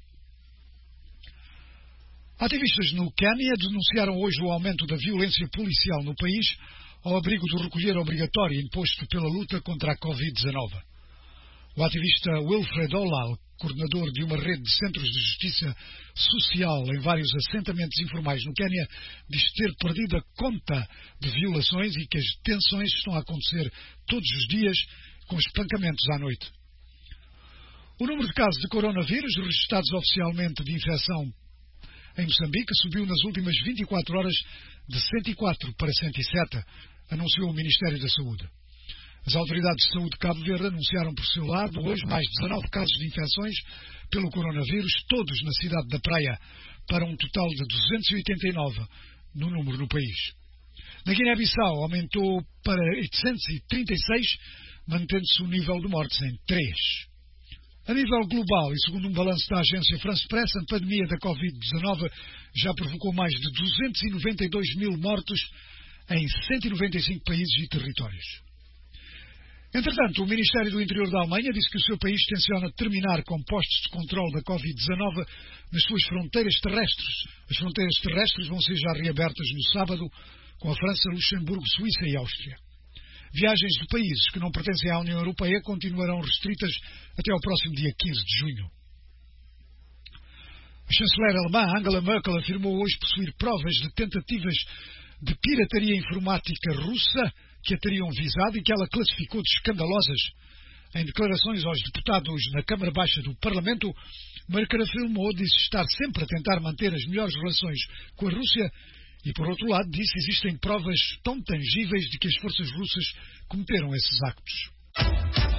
Ativistas no Quênia denunciaram hoje o aumento da violência policial no país ao abrigo do recolher obrigatório imposto pela luta contra a covid dezenove. O ativista Wilfred Olal, coordenador de uma rede de centros de justiça social em vários assentamentos informais no Quênia, diz ter perdido a conta de violações e que as detenções estão a acontecer todos os dias, com espancamentos à noite. O número de casos de coronavírus registrados oficialmente de infecção em Moçambique subiu nas últimas vinte e quatro horas de cento e quatro para cento e sete, anunciou o Ministério da Saúde. As autoridades de saúde de Cabo Verde anunciaram por seu lado hoje mais dezanove casos de infecções pelo coronavírus, todos na cidade da Praia, para um total de duzentos e oitenta e nove no número no país. Na Guiné-Bissau aumentou para oitocentos e trinta e seis, mantendo-se o nível de mortes em três. A nível global, e segundo um balanço da agência France Press, a pandemia da covid dezenove já provocou mais de duzentos e noventa e dois mil mortos em cento e noventa e cinco países e territórios. Entretanto, o Ministério do Interior da Alemanha disse que o seu país tenciona terminar com postos de controle da covid dezenove nas suas fronteiras terrestres. As fronteiras terrestres vão ser já reabertas no sábado com a França, Luxemburgo, Suíça e Áustria. Viagens de países que não pertencem à União Europeia continuarão restritas até ao próximo dia quinze de junho. A chanceler alemã Angela Merkel afirmou hoje possuir provas de tentativas de pirataria informática russa que a teriam visado e que ela classificou de escandalosas. Em declarações aos deputados na Câmara Baixa do Parlamento, Merkel afirmou disse estar sempre a tentar manter as melhores relações com a Rússia e, por outro lado, disse que existem provas tão tangíveis de que as forças russas cometeram esses actos.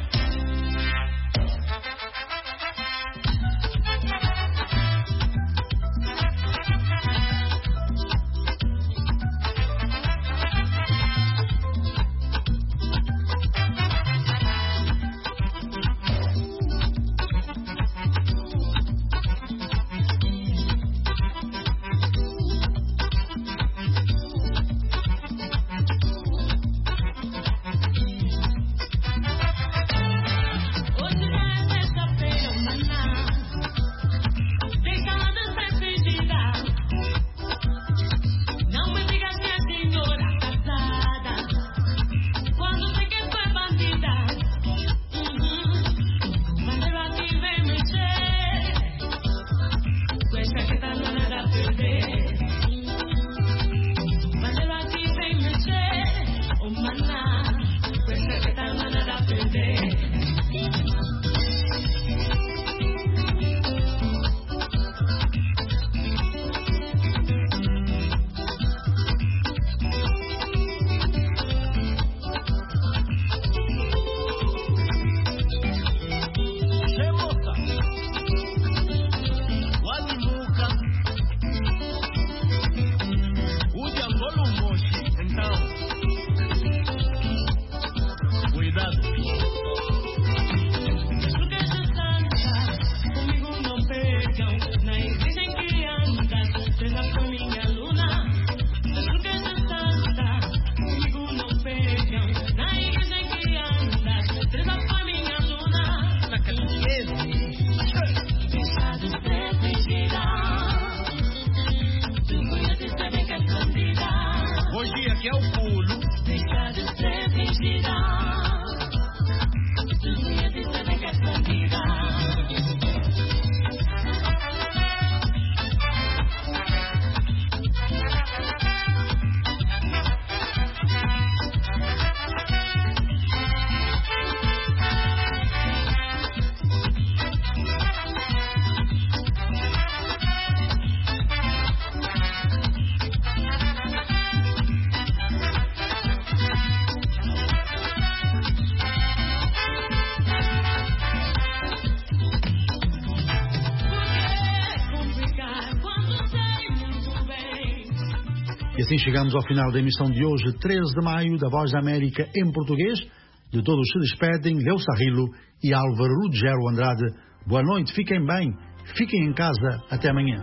assim chegamos ao final da emissão de hoje, treze de maio, da Voz da América em português. De todos se despedem Leo Sarrilo e Álvaro Ruggiero Andrade. Boa noite, fiquem bem, fiquem em casa, até amanhã.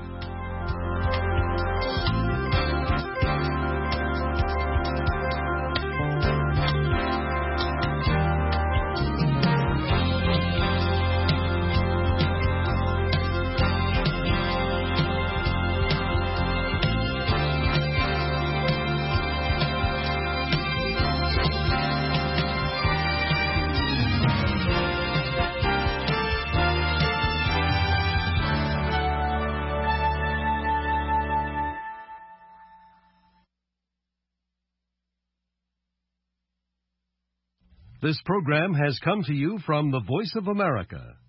This program has come to you from the Voice of America,